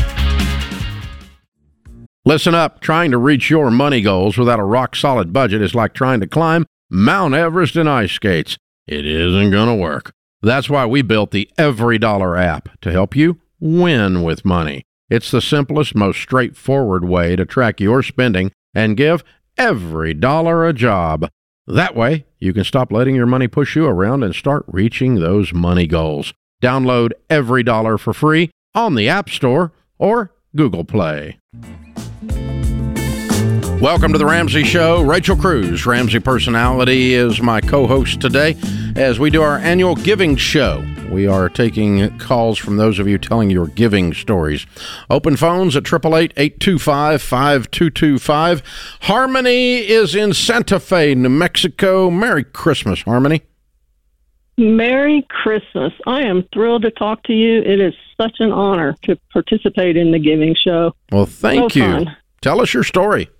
Listen up. Trying to reach your money goals without a rock-solid budget is like trying to climb Mount Everest in ice skates. It isn't going to work. That's why we built the Every Dollar app to help you win with money. It's the simplest, most straightforward way to track your spending and give every dollar a job. That way, you can stop letting your money push you around and start reaching those money goals. Download Every Dollar for free on the App Store or Google Play. Welcome to the Ramsey Show. Rachel Cruz, Ramsey Personality, is my co-host today as we do our annual giving show. We are taking calls from those of you telling your giving stories. Open phones at eight eight eight, eight two five, five two two five. Harmony is in Santa Fe, New Mexico. Merry Christmas, Harmony. Merry Christmas. I am thrilled to talk to you. It is such an honor to participate in the giving show. Well, thank So you. fun. Tell us your story.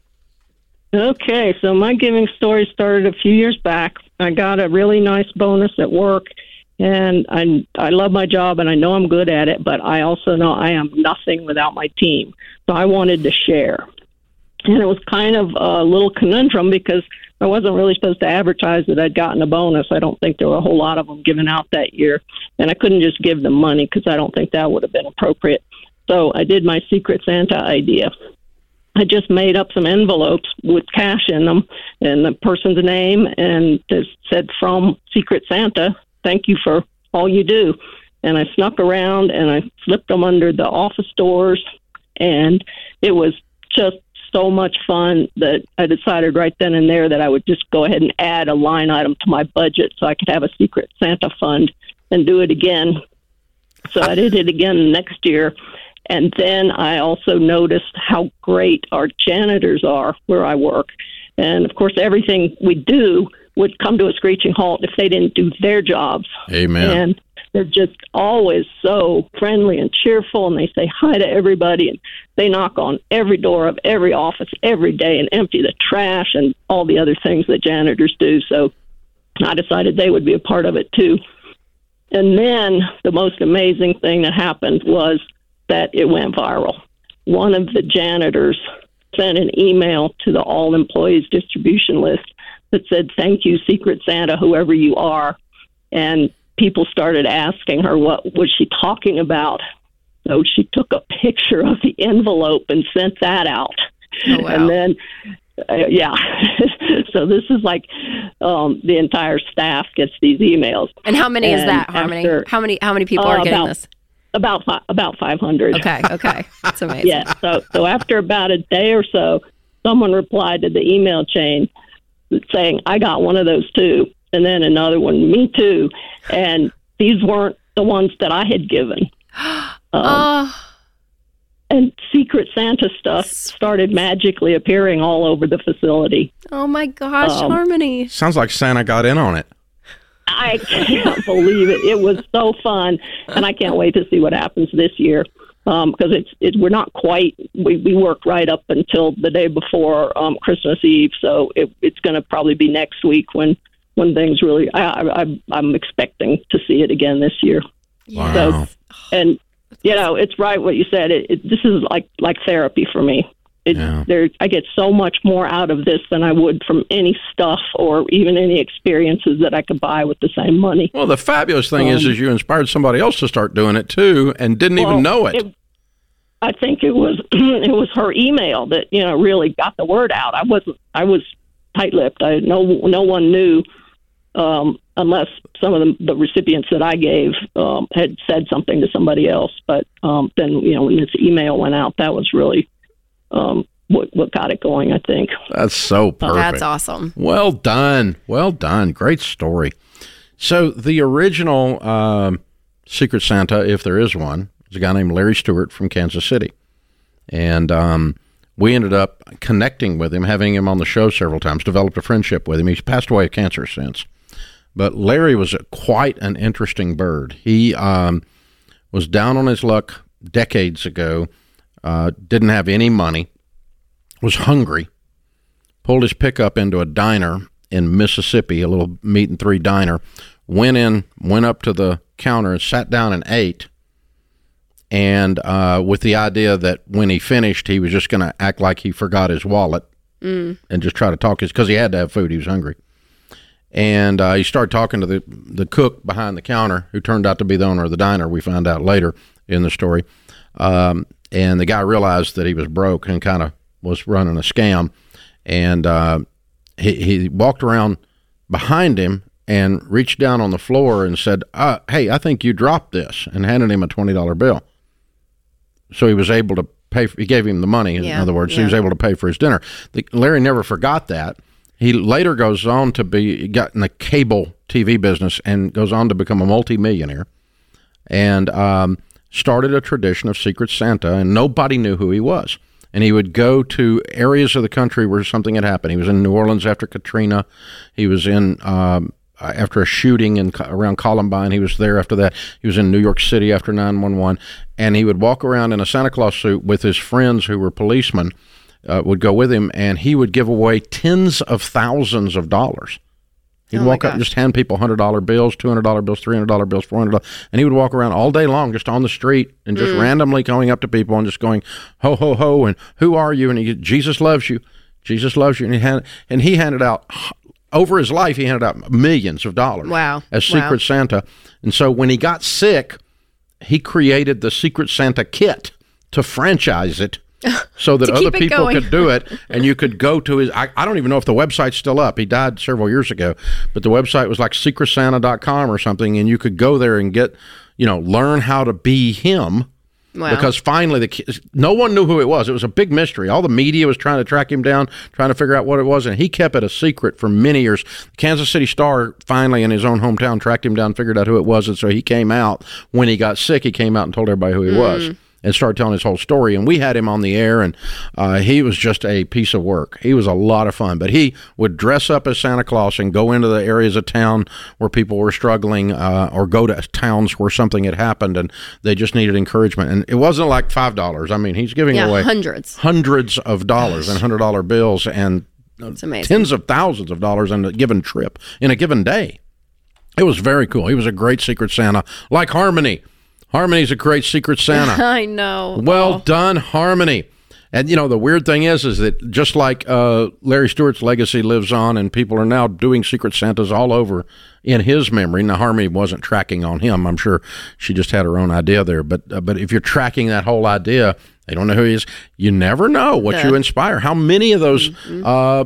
Okay, so my giving story started a few years back. I got a really nice bonus at work, and I I love my job, and I know I'm good at it, but I also know I am nothing without my team. So I wanted to share. And it was kind of a little conundrum because I wasn't really supposed to advertise that I'd gotten a bonus. I don't think there were a whole lot of them given out that year, and I couldn't just give them money because I don't think that would have been appropriate. So I did my Secret Santa idea. I just made up some envelopes with cash in them and the person's name, and it said, "From Secret Santa, thank you for all you do." And I snuck around and I slipped them under the office doors, and it was just so much fun that I decided right then and there that I would just go ahead and add a line item to my budget so I could have a Secret Santa fund and do it again. So I did it again next year. And then I also noticed how great our janitors are where I work. And, of course, everything we do would come to a screeching halt if they didn't do their jobs. Amen. And they're just always so friendly and cheerful, and they say hi to everybody, and they knock on every door of every office every day and empty the trash and all the other things that janitors do. So I decided they would be a part of it, too. And then the most amazing thing that happened was that it went viral. One of the janitors sent an email to the all employees distribution list that said, "Thank you, Secret Santa, whoever you are." And people started asking her what was she talking about. So she took a picture of the envelope and sent that out. Oh, wow. And then, uh, yeah. So this is like um, the entire staff gets these emails. And how many is And that, Harmony? after- how many how many people uh, are getting about, this? About fi- about five hundred. Okay, okay. That's amazing. Yeah. So so after about a day or so, someone replied to the email chain saying, "I got one of those too," and then another one, "Me too," and these weren't the ones that I had given. Um, Oh, and Secret Santa stuff started magically appearing all over the facility. oh my gosh, Um, Harmony. Sounds like Santa got in on it. I can't believe it. It was so fun, and I can't wait to see what happens this year. Um, because it's it's we're not quite we, we work right up until the day before um, Christmas Eve, so it, it's going to probably be next week when when things really. I, I, I'm I'm expecting to see it again this year. Wow. So, and you know, it's right what you said. It, it, this is like like therapy for me. It, Yeah. there, I get so much more out of this than I would from any stuff or even any experiences that I could buy with the same money. Well, the fabulous thing is, Um, is you inspired somebody else to start doing it too, and didn't even Well, know it. I think it was it was her email that you know really got the word out. I wasn't. I was tight-lipped. I no no one knew um, unless some of the, the recipients that I gave um, had said something to somebody else. But um, then, you know, when this email went out, that was really um, what, what got it going, I think. That's so perfect. That's awesome. Well done. Well done. Great story. So the original um, Secret Santa, if there is one, is a guy named Larry Stewart from Kansas City. And um, we ended up connecting with him, having him on the show several times, developed a friendship with him. He's passed away of cancer since. But Larry was a, quite an interesting bird. He um, was down on his luck decades ago, uh, didn't have any money, was hungry, pulled his pickup into a diner in Mississippi, a little meat and three diner, went in, went up to the counter and sat down and ate. And uh, with the idea that when he finished, he was just going to act like he forgot his wallet mm. and just try to talk his, because he had to have food. He was hungry. And uh, he started talking to the, the cook behind the counter, who turned out to be the owner of the diner, we found out later in the story. Um, and the guy realized that he was broke and kind of was running a scam. And uh, he, he walked around behind him and reached down on the floor and said, uh, hey, I think you dropped this, and handed him a twenty dollar bill. So he was able to pay, for, he gave him the money, in yeah, other words, yeah. so he was able to pay for his dinner. The, Larry never forgot that. He later goes on to be, got in the cable T V business and goes on to become a multimillionaire, and um, started a tradition of Secret Santa, and nobody knew who he was. And he would go to areas of the country where something had happened. He was in New Orleans after Katrina. He was in, um, after a shooting in around Columbine. He was there after that. He was in New York City after nine one one. And he would walk around in a Santa Claus suit with his friends who were policemen, uh, would go with him, and he would give away tens of thousands of dollars. He'd oh walk up and just hand people one hundred dollar bills, two hundred dollar bills, three hundred dollar bills, four hundred dollars, and he would walk around all day long just on the street and just mm. randomly going up to people and just going, ho, ho, ho, and who are you? And he, Jesus loves you. Jesus loves you. And he, hand, and he handed out, over his life, he handed out millions of dollars wow. as Secret wow. Santa. And so when he got sick, he created the Secret Santa kit to franchise it so that other people going. could do it. And you could go to his, I, I don't even know if the website's still up. He died several years ago, but the website was like secret santa dot com or something. And you could go there and get, you know, learn how to be him. Wow. Because finally, the no one knew who it was. It was a big mystery. All the media was trying to track him down, trying to figure out what it was, and he kept it a secret for many years. The Kansas City Star finally, in his own hometown, tracked him down, figured out who it was, and so he came out. When he got sick, he came out and told everybody who he mm. was, and started telling his whole story. And we had him on the air, and uh, he was just a piece of work. He was a lot of fun. But he would dress up as Santa Claus and go into the areas of town where people were struggling, uh, or go to towns where something had happened and they just needed encouragement. And it wasn't like five dollars. I mean, he's giving yeah, away hundreds, hundreds of dollars Gosh. and one hundred dollar bills and tens of thousands of dollars in a given trip, in a given day. It was very cool. He was a great Secret Santa, like Harmony. Harmony's a great Secret Santa. I know. Well oh. done, Harmony. And, you know, the weird thing is, is that just like uh, Larry Stewart's legacy lives on, and people are now doing Secret Santas all over in his memory. Now, Harmony wasn't tracking on him. I'm sure she just had her own idea there. But uh, but if you're tracking that whole idea, they don't know who he is. You never know what yeah. you inspire. How many of those mm-hmm. uh,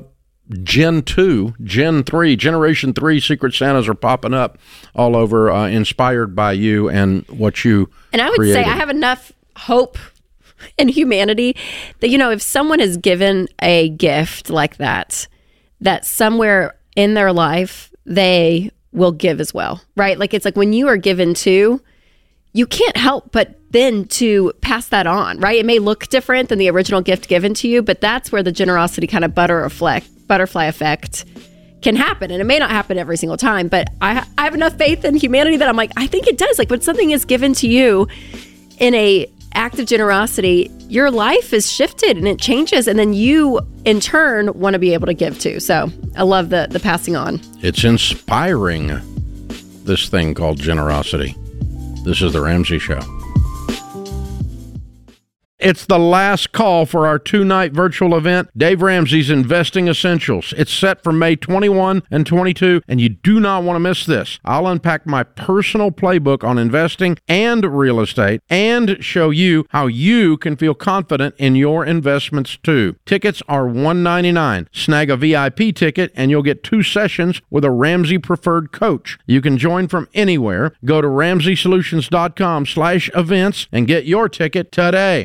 Gen two, Gen three, Generation three Secret Santas are popping up all over, uh, inspired by you and what you And I would created. say I have enough hope in humanity that, you know, if someone is given a gift like that, that somewhere in their life they will give as well, right? Like, it's like when you are given to, you can't help but then to pass that on, right? It may look different than the original gift given to you, but that's where the generosity kind of butter effect, butterfly effect can happen. And it may not happen every single time, but I, I have enough faith in humanity that I'm like, I think it does. Like, when something is given to you in a act of generosity, your life is shifted and it changes, and then you in turn want to be able to give too. So I love the the passing on. It's inspiring, this thing called generosity. This is the Ramsey Show. It's the last call for our two-night virtual event, Dave Ramsey's Investing Essentials. It's set for May twenty-first and twenty-second, and you do not want to miss this. I'll unpack my personal playbook on investing and real estate and show you how you can feel confident in your investments too. Tickets are one hundred ninety-nine dollars. Snag a V I P ticket and you'll get two sessions with a Ramsey Preferred Coach. You can join from anywhere. Go to ramsey solutions dot com slash events and get your ticket today.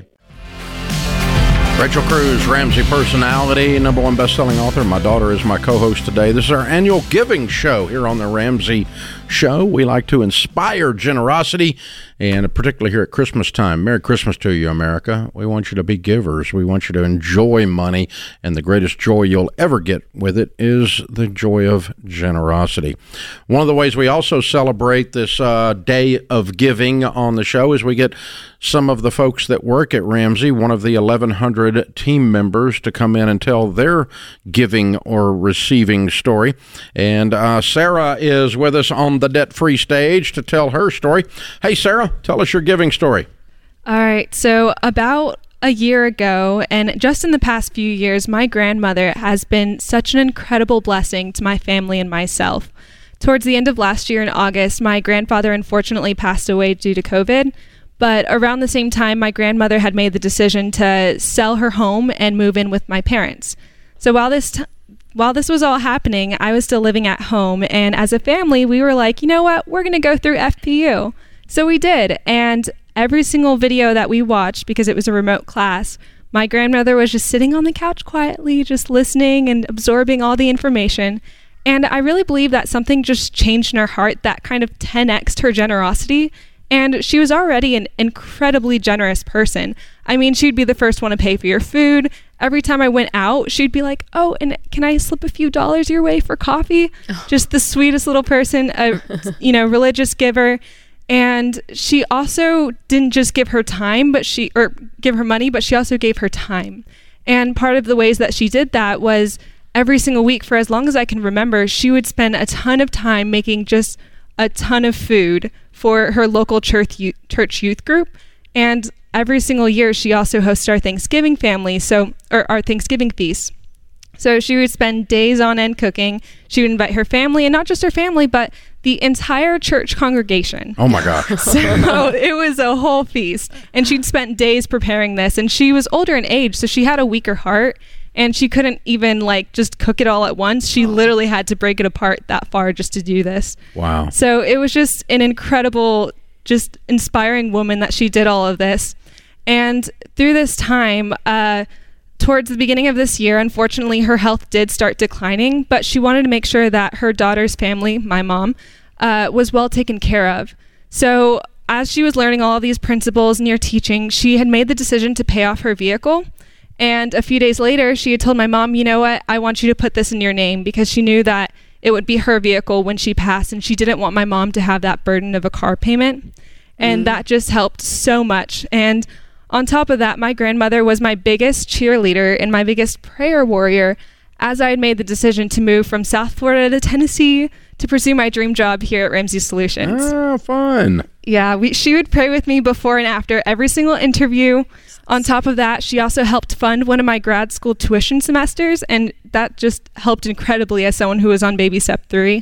Rachel Cruz, Ramsey personality, number one best-selling author. My daughter is my co-host today. This is our annual giving show here on the Ramsey Show. We like to inspire generosity, and particularly here at Christmas time. Merry Christmas to you, America. We want you to be givers. We want you to enjoy money, and the greatest joy you'll ever get with it is the joy of generosity. One of the ways we also celebrate this uh, day of giving on the show is we get some of the folks that work at Ramsey, one of the eleven hundred team members, to come in and tell their giving or receiving story. And uh, Sarah is with us on the debt-free stage to tell her story. Hey, Sarah, tell us your giving story. All right. So about a year ago, and just in the past few years, my grandmother has been such an incredible blessing to my family and myself. Towards the end of last year in August, my grandfather unfortunately passed away due to COVID. But around the same time, my grandmother had made the decision to sell her home and move in with my parents. So while this t- while this was all happening, I was still living at home. And as a family, we were like, you know what? We're going to go through F P U. So we did. And every single video that we watched, because it was a remote class, my grandmother was just sitting on the couch quietly, just listening and absorbing all the information. And I really believe that something just changed in her heart that kind of ten x'd her generosity. And she was already an incredibly generous person. I mean, she'd be the first one to pay for your food. Every time I went out, she'd be like, oh, and can I slip a few dollars your way for coffee? Oh. Just the sweetest little person, a you know, religious giver. And she also didn't just give her time, but she, or give her money, but she also gave her time. And part of the ways that she did that was every single week, for as long as I can remember, she would spend a ton of time making just a ton of food for her local church youth, church youth group. And every single year, she also hosts our Thanksgiving family, so or our Thanksgiving feast. So she would spend days on end cooking. She would invite her family, and not just her family, but the entire church congregation. Oh my gosh. So it was a whole feast. And she'd spent days preparing this, and she was older in age, so she had a weaker heart. And she couldn't even like just cook it all at once. She literally had to break it apart that far just to do this. Wow. So it was just an incredible, just inspiring woman that she did all of this. And through this time, uh, towards the beginning of this year, unfortunately, her health did start declining, but she wanted to make sure that her daughter's family, my mom, uh, was well taken care of. So as she was learning all of these principles and your teaching, she had made the decision to pay off her vehicle. And a few days later, she had told my mom, you know what, I want you to put this in your name, because she knew that it would be her vehicle when she passed, and she didn't want my mom to have that burden of a car payment. And mm. that just helped so much. And on top of that, my grandmother was my biggest cheerleader and my biggest prayer warrior as I had made the decision to move from South Florida to Tennessee to pursue my dream job here at Ramsey Solutions. Ah, fun. Yeah, we, she would pray with me before and after every single interview. On top of that, she also helped fund one of my grad school tuition semesters, and that just helped incredibly as someone who was on Baby Step three.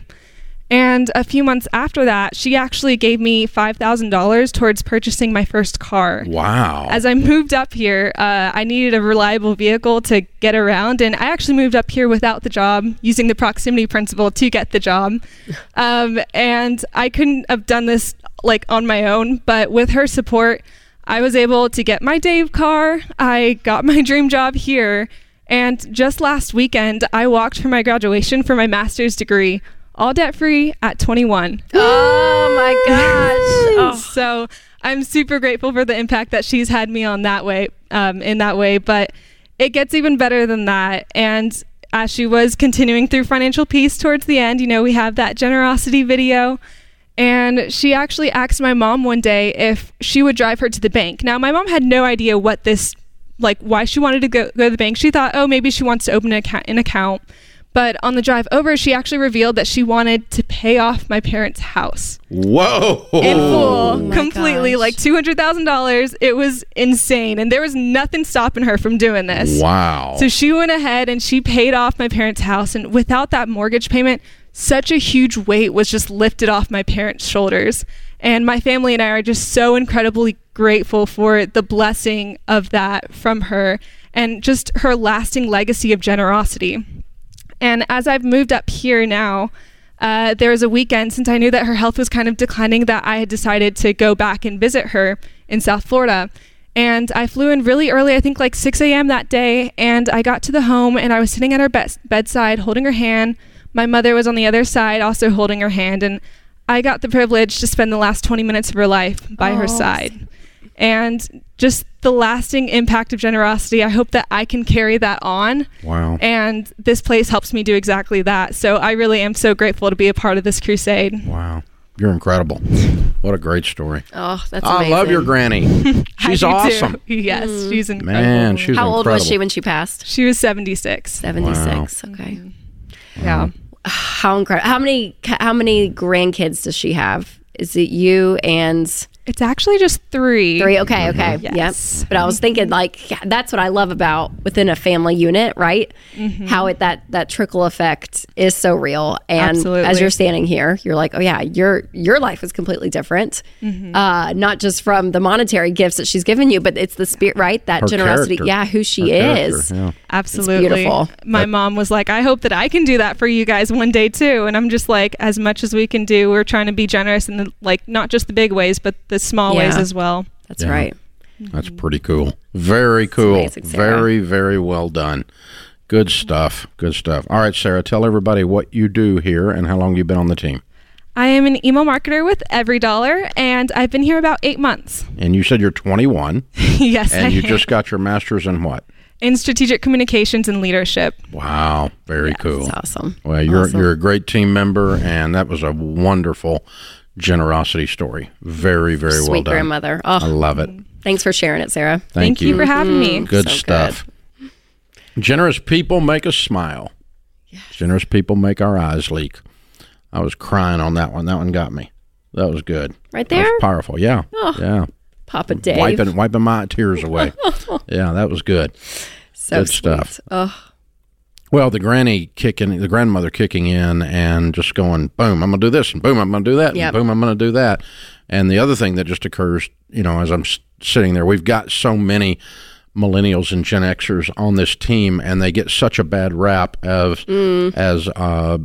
And a few months after that, she actually gave me five thousand dollars towards purchasing my first car. Wow. As I moved up here, uh, I needed a reliable vehicle to get around, and I actually moved up here without the job, using the proximity principle to get the job. Um, and I couldn't have done this like on my own, but with her support, I was able to get my Dave car. I got my dream job here. And just last weekend, I walked for my graduation for my master's degree, all debt-free at twenty-one. Oh my gosh. Oh. So I'm super grateful for the impact that she's had me on that way, um, in that way. But it gets even better than that. And as she was continuing through financial peace towards the end, you know, we have that generosity video. And she actually asked my mom one day if she would drive her to the bank. Now, my mom had no idea what this, like, why she wanted to go, go to the bank. She thought, oh, maybe she wants to open an account. An account. But on the drive over, she actually revealed that she wanted to pay off my parents' house. Whoa. In full, Oh my completely, gosh. like two hundred thousand dollars. It was insane. And there was nothing stopping her from doing this. Wow. So she went ahead and she paid off my parents' house. And without that mortgage payment, such a huge weight was just lifted off my parents' shoulders. And my family and I are just so incredibly grateful for the blessing of that from her and just her lasting legacy of generosity. And as I've moved up here now, uh, there was a weekend, since I knew that her health was kind of declining, that I had decided to go back and visit her in South Florida. And I flew in really early, I think like six a.m. that day, and I got to the home and I was sitting at her bed- bedside holding her hand. My mother was on the other side also holding her hand, and I got the privilege to spend the last twenty minutes of her life by Oh. her side. And just the lasting impact of generosity, I hope that I can carry that on. Wow. And this place helps me do exactly that. So I really am so grateful to be a part of this crusade. Wow. You're incredible. What a great story. Oh, that's I amazing. love your granny. She's I do awesome. too. Yes, Mm. she's incredible. Man, she's How old was incredible. she when she passed? She was seventy-six. seventy-six. Okay. Yeah. How incredible. How many how many grandkids does she have? Is it you and It's actually just three. Three. Okay. Okay. Yes. Yep. But I was thinking, like, yeah, that's what I love about within a family unit, right? Mhm. How it that that trickle effect is so real. And Absolutely. as you're standing here, you're like, oh yeah, your your life is completely different. Mhm. Uh, not just from the monetary gifts that she's given you, but it's the spirit, right? That Her generosity. character. Yeah, who she Her character, is. yeah. Absolutely. It's beautiful. My mom was like, I hope that I can do that for you guys one day too. And I'm just like, as much as we can do, we're trying to be generous in the, like, not just the big ways, but the small ways Yeah. as well. That's Yeah. right. That's pretty cool. Very cool. amazing, Sarah. Very, very well done. Good stuff. Good stuff. All right, Sarah, tell everybody what you do here and how long you've been on the team. I am an email marketer with Every Dollar, and I've been here about eight months. And you said you're twenty-one. Yes, And I you am. just got your master's in what? In strategic communications and leadership. Wow, very cool. That's awesome. Well, you're Awesome. you're a great team member, and that was a wonderful generosity story. Very, very well Sweet done. grandmother. Oh, I love it. Thanks for sharing it, Sarah. Thank, Thank you for having me. Good So stuff. Generous people make us smile. Generous people make our eyes leak. I was crying on that one. That one got me. That was good. Right That was there? powerful. Yeah. Oh, yeah. Papa Dave. Wiping wiping my tears away. Yeah, that was good. So good sweet. stuff. Oh, Well, the granny kicking, the grandmother kicking in and just going, boom, I'm going to do this, and boom, I'm going to do that, Yep. and boom, I'm going to do that. And the other thing that just occurs, you know, as I'm s- sitting there, we've got so many millennials and Gen Xers on this team, and they get such a bad rap as, Mm. as uh,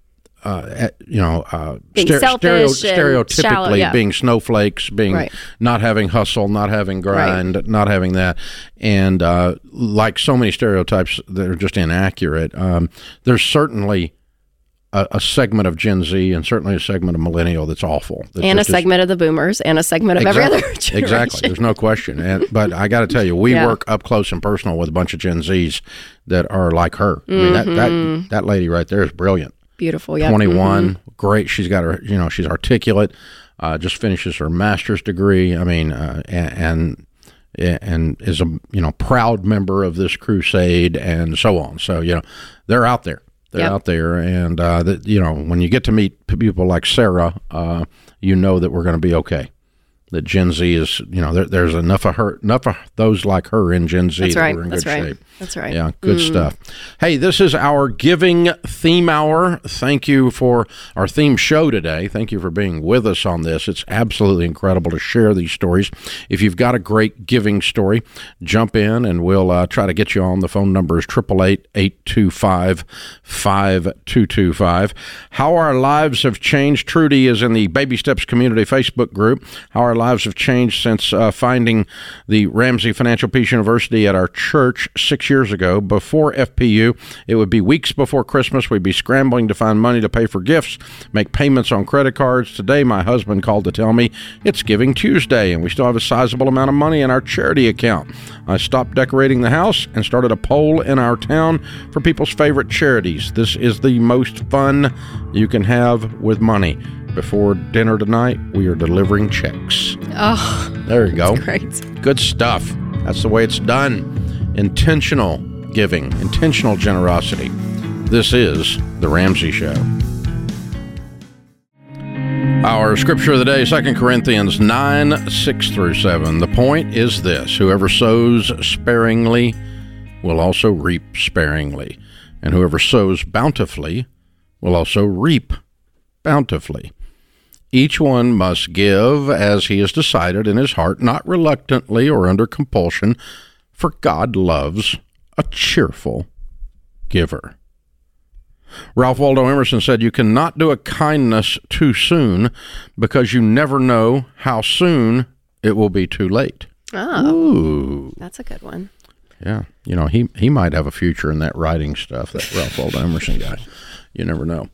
uh, eh, you know, uh, Being ster- selfish and stereotypically shallow, yeah. being snowflakes, being Right. not having hustle, not having grind, not having that. And uh, like so many stereotypes that are just inaccurate, um, there's certainly a, a segment of Gen Z and certainly a segment of millennial that's awful. That and a just is- segment of the boomers and a segment of every other generation. Exactly. There's no question. And, but I got to tell you, we Yeah. work up close and personal with a bunch of Gen Zs that are like her. I mean, that, that, Mhm. that lady right there is brilliant. Beautiful. Yeah. twenty-one, Mhm. great. She's got her, you know, she's articulate, uh, just finishes her master's degree. I mean, uh, and, and, and is a, you know, proud member of this crusade and so on. So, you know, they're out there. They're Yep. out there. And, uh, that, you know, when you get to meet p- people like Sarah, uh, you know that we're going to be okay. That Gen Z is, you know, there, there's enough of her, enough of those like her in Gen Z That's that right. we're in That's good right. shape. That's right. Yeah, good Mm. stuff. Hey, this is our giving theme hour. Thank you for our theme show today. Thank you for being with us on this. It's absolutely incredible to share these stories. If you've got a great giving story, jump in and we'll uh, try to get you on. The phone number is eight eight eight, eight two five, five two two five. How Our Lives Have Changed. Trudy is in the Baby Steps Community Facebook group. How Our Lives Have Changed since uh, finding the Ramsey Financial Peace University at our church six years ago. Before F P U, it would be weeks before Christmas. We'd be scrambling to find money to pay for gifts, make payments on credit cards. Today, my husband called to tell me it's Giving Tuesday, and we still have a sizable amount of money in our charity account. I stopped decorating the house and started a poll in our town for people's favorite charities. This is the most fun you can have with money. Before dinner tonight, we are delivering checks. Oh, There you go. great. Good stuff. That's the way it's done. Intentional giving, intentional generosity. This is The Ramsey Show. Our scripture of the day, Second Corinthians nine, six through seven. The point is this: whoever sows sparingly will also reap sparingly, and whoever sows bountifully will also reap bountifully. Each one must give as he has decided in his heart, not reluctantly or under compulsion, for God loves a cheerful giver. Ralph Waldo Emerson said, "You cannot do a kindness too soon because you never know how soon it will be too late." Oh, Ooh. That's a good one. Yeah. You know, he, he might have a future in that writing stuff, that Ralph Waldo Emerson guy. You never know.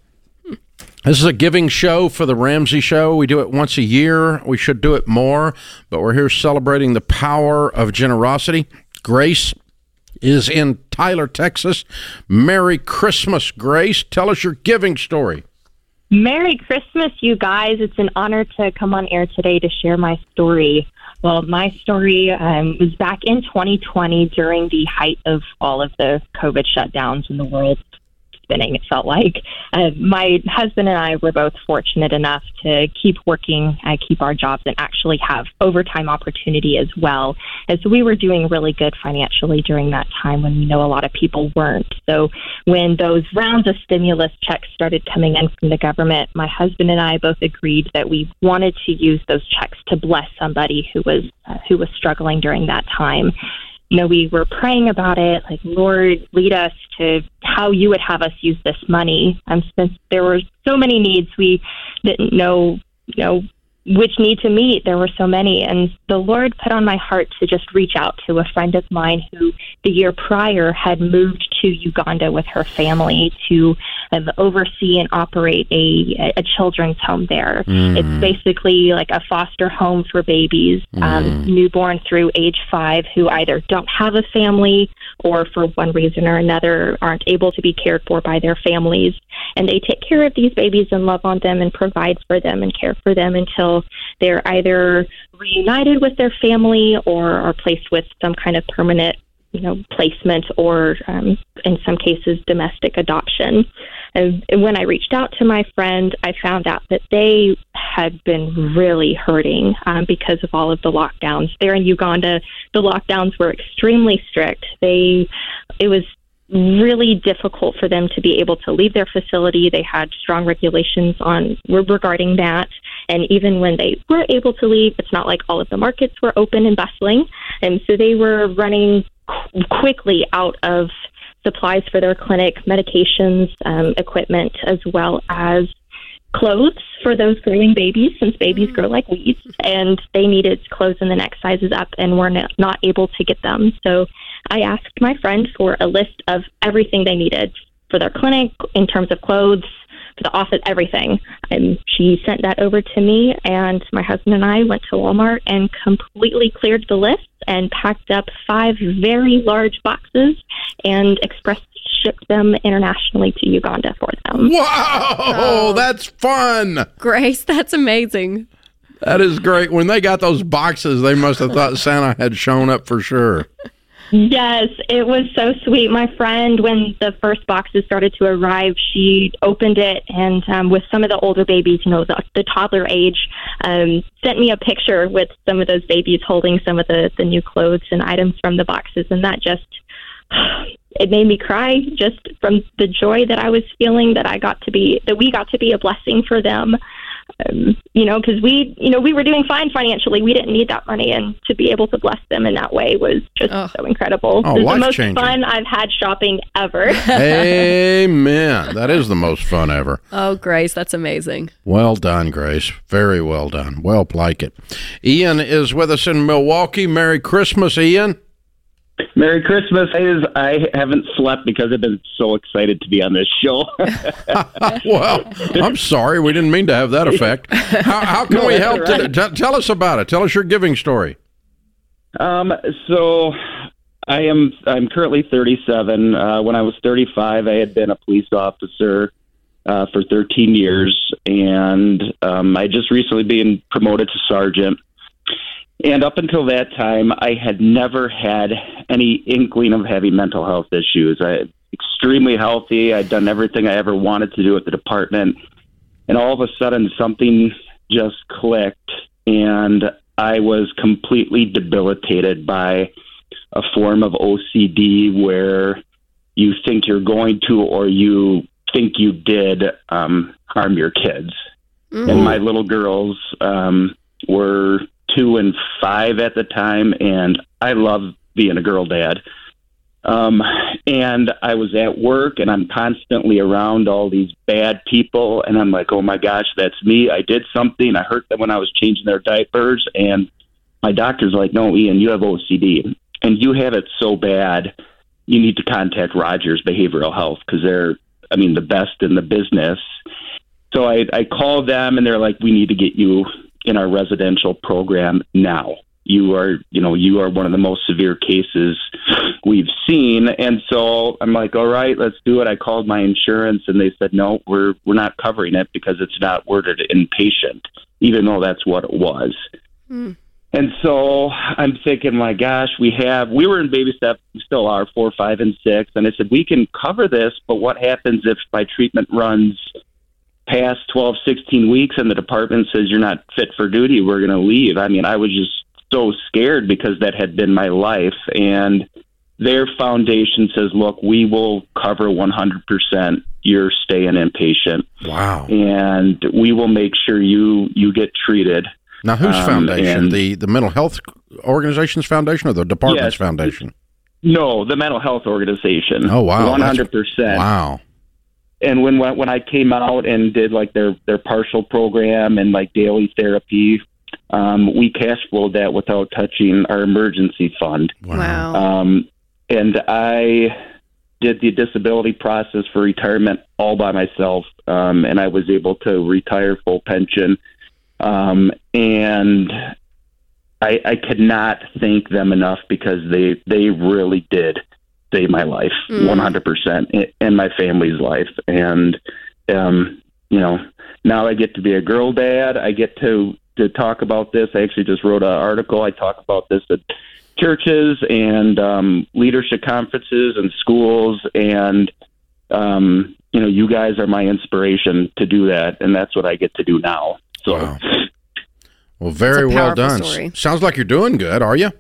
This is a giving show for the Ramsey Show. We do it once a year. We should do it more, but we're here celebrating the power of generosity. Grace is in Tyler, Texas. Merry Christmas, Grace. Tell us your giving story. Merry Christmas, you guys. It's an honor to come on air today to share my story. Well, my story um, was back in twenty twenty during the height of all of the COVID shutdowns in the world. Spinning, it felt like. Uh, my husband and I were both fortunate enough to keep working, uh, keep our jobs, and actually have overtime opportunity as well. And so we were doing really good financially during that time when we know a lot of people weren't. So when those rounds of stimulus checks started coming in from the government, my husband and I both agreed that we wanted to use those checks to bless somebody who was uh, who was struggling during that time. You know, we were praying about it, like, Lord, lead us to how you would have us use this money. And since there were so many needs, we didn't know, you know, which need to meet. There were so many. And the Lord put on my heart to just reach out to a friend of mine who the year prior had moved to Uganda with her family to um, oversee and operate a, a children's home there. Mm. It's basically like a foster home for babies, mm. um, newborn through age five, who either don't have a family or for one reason or another aren't able to be cared for by their families. And they take care of these babies and love on them and provide for them and care for them until they're either reunited with their family or are placed with some kind of permanent, you know, placement or um, in some cases domestic adoption. And when I reached out to my friend, I found out that they had been really hurting um, because of all of the lockdowns. There in Uganda, the lockdowns were extremely strict. They, it was really difficult for them to be able to leave their facility. They had strong regulations on regarding that. And even when they were able to leave, it's not like all of the markets were open and bustling. And so they were running qu- quickly out of supplies for their clinic, medications, um, equipment, as well as clothes for those growing babies, since babies grow like weeds, and they needed clothes in the next sizes up and were not, not able to get them. So I asked my friend for a list of everything they needed for their clinic in terms of clothes, for the office, everything. And she sent that over to me, and my husband and I went to Walmart and completely cleared the list and packed up five very large boxes and express shipped them internationally to Uganda for them. Wow, oh, that's fun. Grace, that's amazing. That is great. When they got those boxes, they must have thought Santa had shown up for sure. Yes, it was so sweet. My friend, when the first boxes started to arrive, she opened it and um, with some of the older babies, you know, the, the toddler age, um, sent me a picture with some of those babies holding some of the, the new clothes and items from the boxes. And that just, it made me cry just from the joy that I was feeling that I got to be, that we got to be a blessing for them. Um, you know, because we, you know, we were doing fine financially. We didn't need that money, and to be able to bless them in that way was just oh. so incredible. Oh, it was the most changing. fun I've had shopping ever. Amen. That is the most fun ever. Oh, Grace, that's amazing. Well done, Grace. Very well done. Well, like it. Ian is with us in Milwaukee. Merry Christmas, Ian. Merry Christmas. I haven't slept because I've been so excited to be on this show. Well, I'm sorry. We didn't mean to have that effect. How, how can no, we help? Right. To, t- tell us about it. Tell us your giving story. Um, so I am I'm currently thirty-seven. Uh, when I was thirty-five, I had been a police officer uh, for thirteen years, and um, I just recently been promoted to sergeant. And up until that time, I had never had any inkling of having mental health issues. I, extremely healthy. I'd done everything I ever wanted to do at the department. And all of a sudden, something just clicked, and I was completely debilitated by a form of O C D where you think you're going to, or you think you did, um, harm your kids. Mm-hmm. And my little girls um, were two and five at the time, and I love being a girl dad. Um, and I was at work, and I'm constantly around all these bad people, and I'm like, oh my gosh, that's me. I did something. I hurt them when I was changing their diapers, and my doctor's like, no, Ian, you have O C D, and you have it so bad, you need to contact Rogers Behavioral Health, because they're, I mean, the best in the business. So I, I called them, and they're like, we need to get you in our residential program now. You are, you know, you are one of the most severe cases we've seen. And so I'm like, all right, let's do it. I called my insurance, and they said, no, we're we're not covering it because it's not worded inpatient, even though that's what it was. Mm. And so I'm thinking, my gosh, we have, we were in baby step, we still are, four, five, and six. And I said, we can cover this, but what happens if my treatment runs past twelve, sixteen weeks and the department says you're not fit for duty, we're going to leave? I mean, I was just so scared because that had been my life. And their foundation says, look, we will cover one hundred percent your stay in inpatient. Wow. And we will make sure you, you get treated. Now, whose um, foundation? The the mental health organization's foundation, or the department's yes, foundation? No, the mental health organization. Oh, wow. one hundred percent. Wow. And when when I came out and did like their, their partial program and like daily therapy, um, we cash flowed that without touching our emergency fund. Wow. Um, and I did the disability process for retirement all by myself, um, and I was able to retire full pension. Um, and I, I could not thank them enough because they, they really did save my life, mm. one hundred percent, and my family's life. And, um, you know, now I get to be a girl dad. I get to, to talk about this. I actually just wrote an article. I talk about this at churches and um, leadership conferences and schools. And, um, you know, you guys are my inspiration to do that. And that's what I get to do now. So, wow. Well, very well done. Story. Sounds like you're doing good, are you?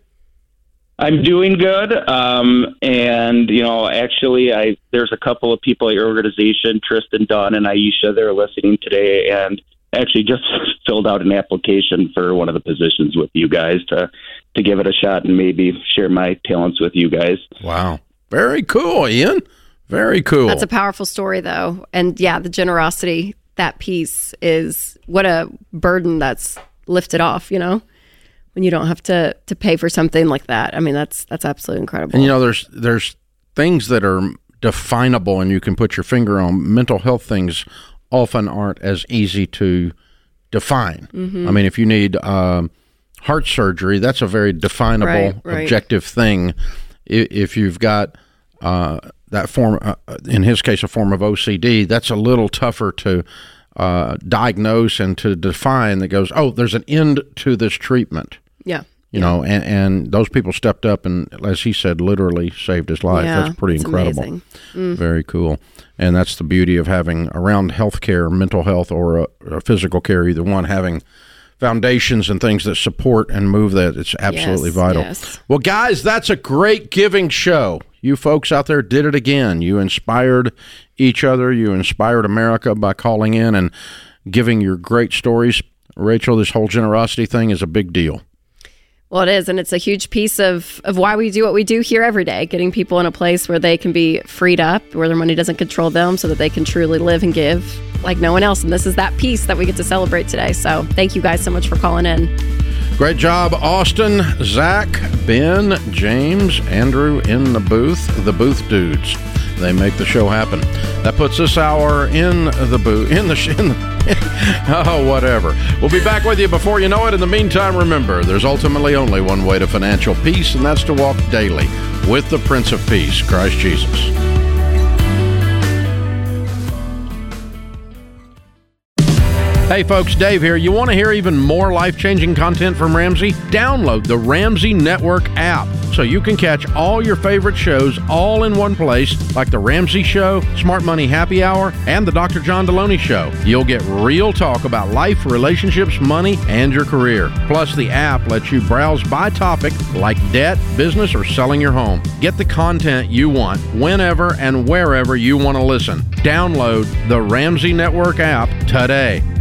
I'm doing good. Um, and, you know, actually, I there's a couple of people at your organization, Tristan Dunn and Aisha, they're listening today, and actually just filled out an application for one of the positions with you guys to, to give it a shot and maybe share my talents with you guys. Wow. Very cool, Ian. Very cool. That's a powerful story, though. And, yeah, the generosity, that piece is what a burden that's lifted off, you know, when you don't have to, to pay for something like that. I mean, that's that's absolutely incredible. And, you know, there's there's things that are definable and you can put your finger on. Mental health things often aren't as easy to define. Mm-hmm. I mean, if you need um, heart surgery, that's a very definable, right, right. objective thing. If you've got uh, that form, uh, in his case, a form of O C D, that's a little tougher to uh, diagnose and to define. That goes, oh, there's an end to this treatment. Yeah. You know, and, and those people stepped up and, as he said, literally saved his life. Yeah, that's pretty it's incredible. Mm. Very cool. And that's the beauty of having around healthcare, mental health, or a, a physical care, either one, having foundations and things that support and move that. It's absolutely yes, vital. Yes. Well, guys, that's a great giving show. You folks out there did it again. You inspired each other. You inspired America by calling in and giving your great stories. Rachel, this whole generosity thing is a big deal. Well, it is, and it's a huge piece of, of why we do what we do here every day, getting people in a place where they can be freed up, where their money doesn't control them, so that they can truly live and give like no one else. And this is that piece that we get to celebrate today. So thank you guys so much for calling in. Great job, Austin, Zach, Ben, James, Andrew in the booth, the booth dudes. They make the show happen. That puts this hour in the booth, in the, in the oh, whatever. We'll be back with you before you know it. In the meantime, remember, there's ultimately only one way to financial peace, and that's to walk daily with the Prince of Peace, Christ Jesus. Hey folks, Dave here. You want to hear even more life-changing content from Ramsey? Download the Ramsey Network app so you can catch all your favorite shows all in one place, like The Ramsey Show, Smart Money Happy Hour, and The Doctor John Deloney Show. You'll get real talk about life, relationships, money, and your career. Plus, the app lets you browse by topic like debt, business, or selling your home. Get the content you want whenever and wherever you want to listen. Download the Ramsey Network app today.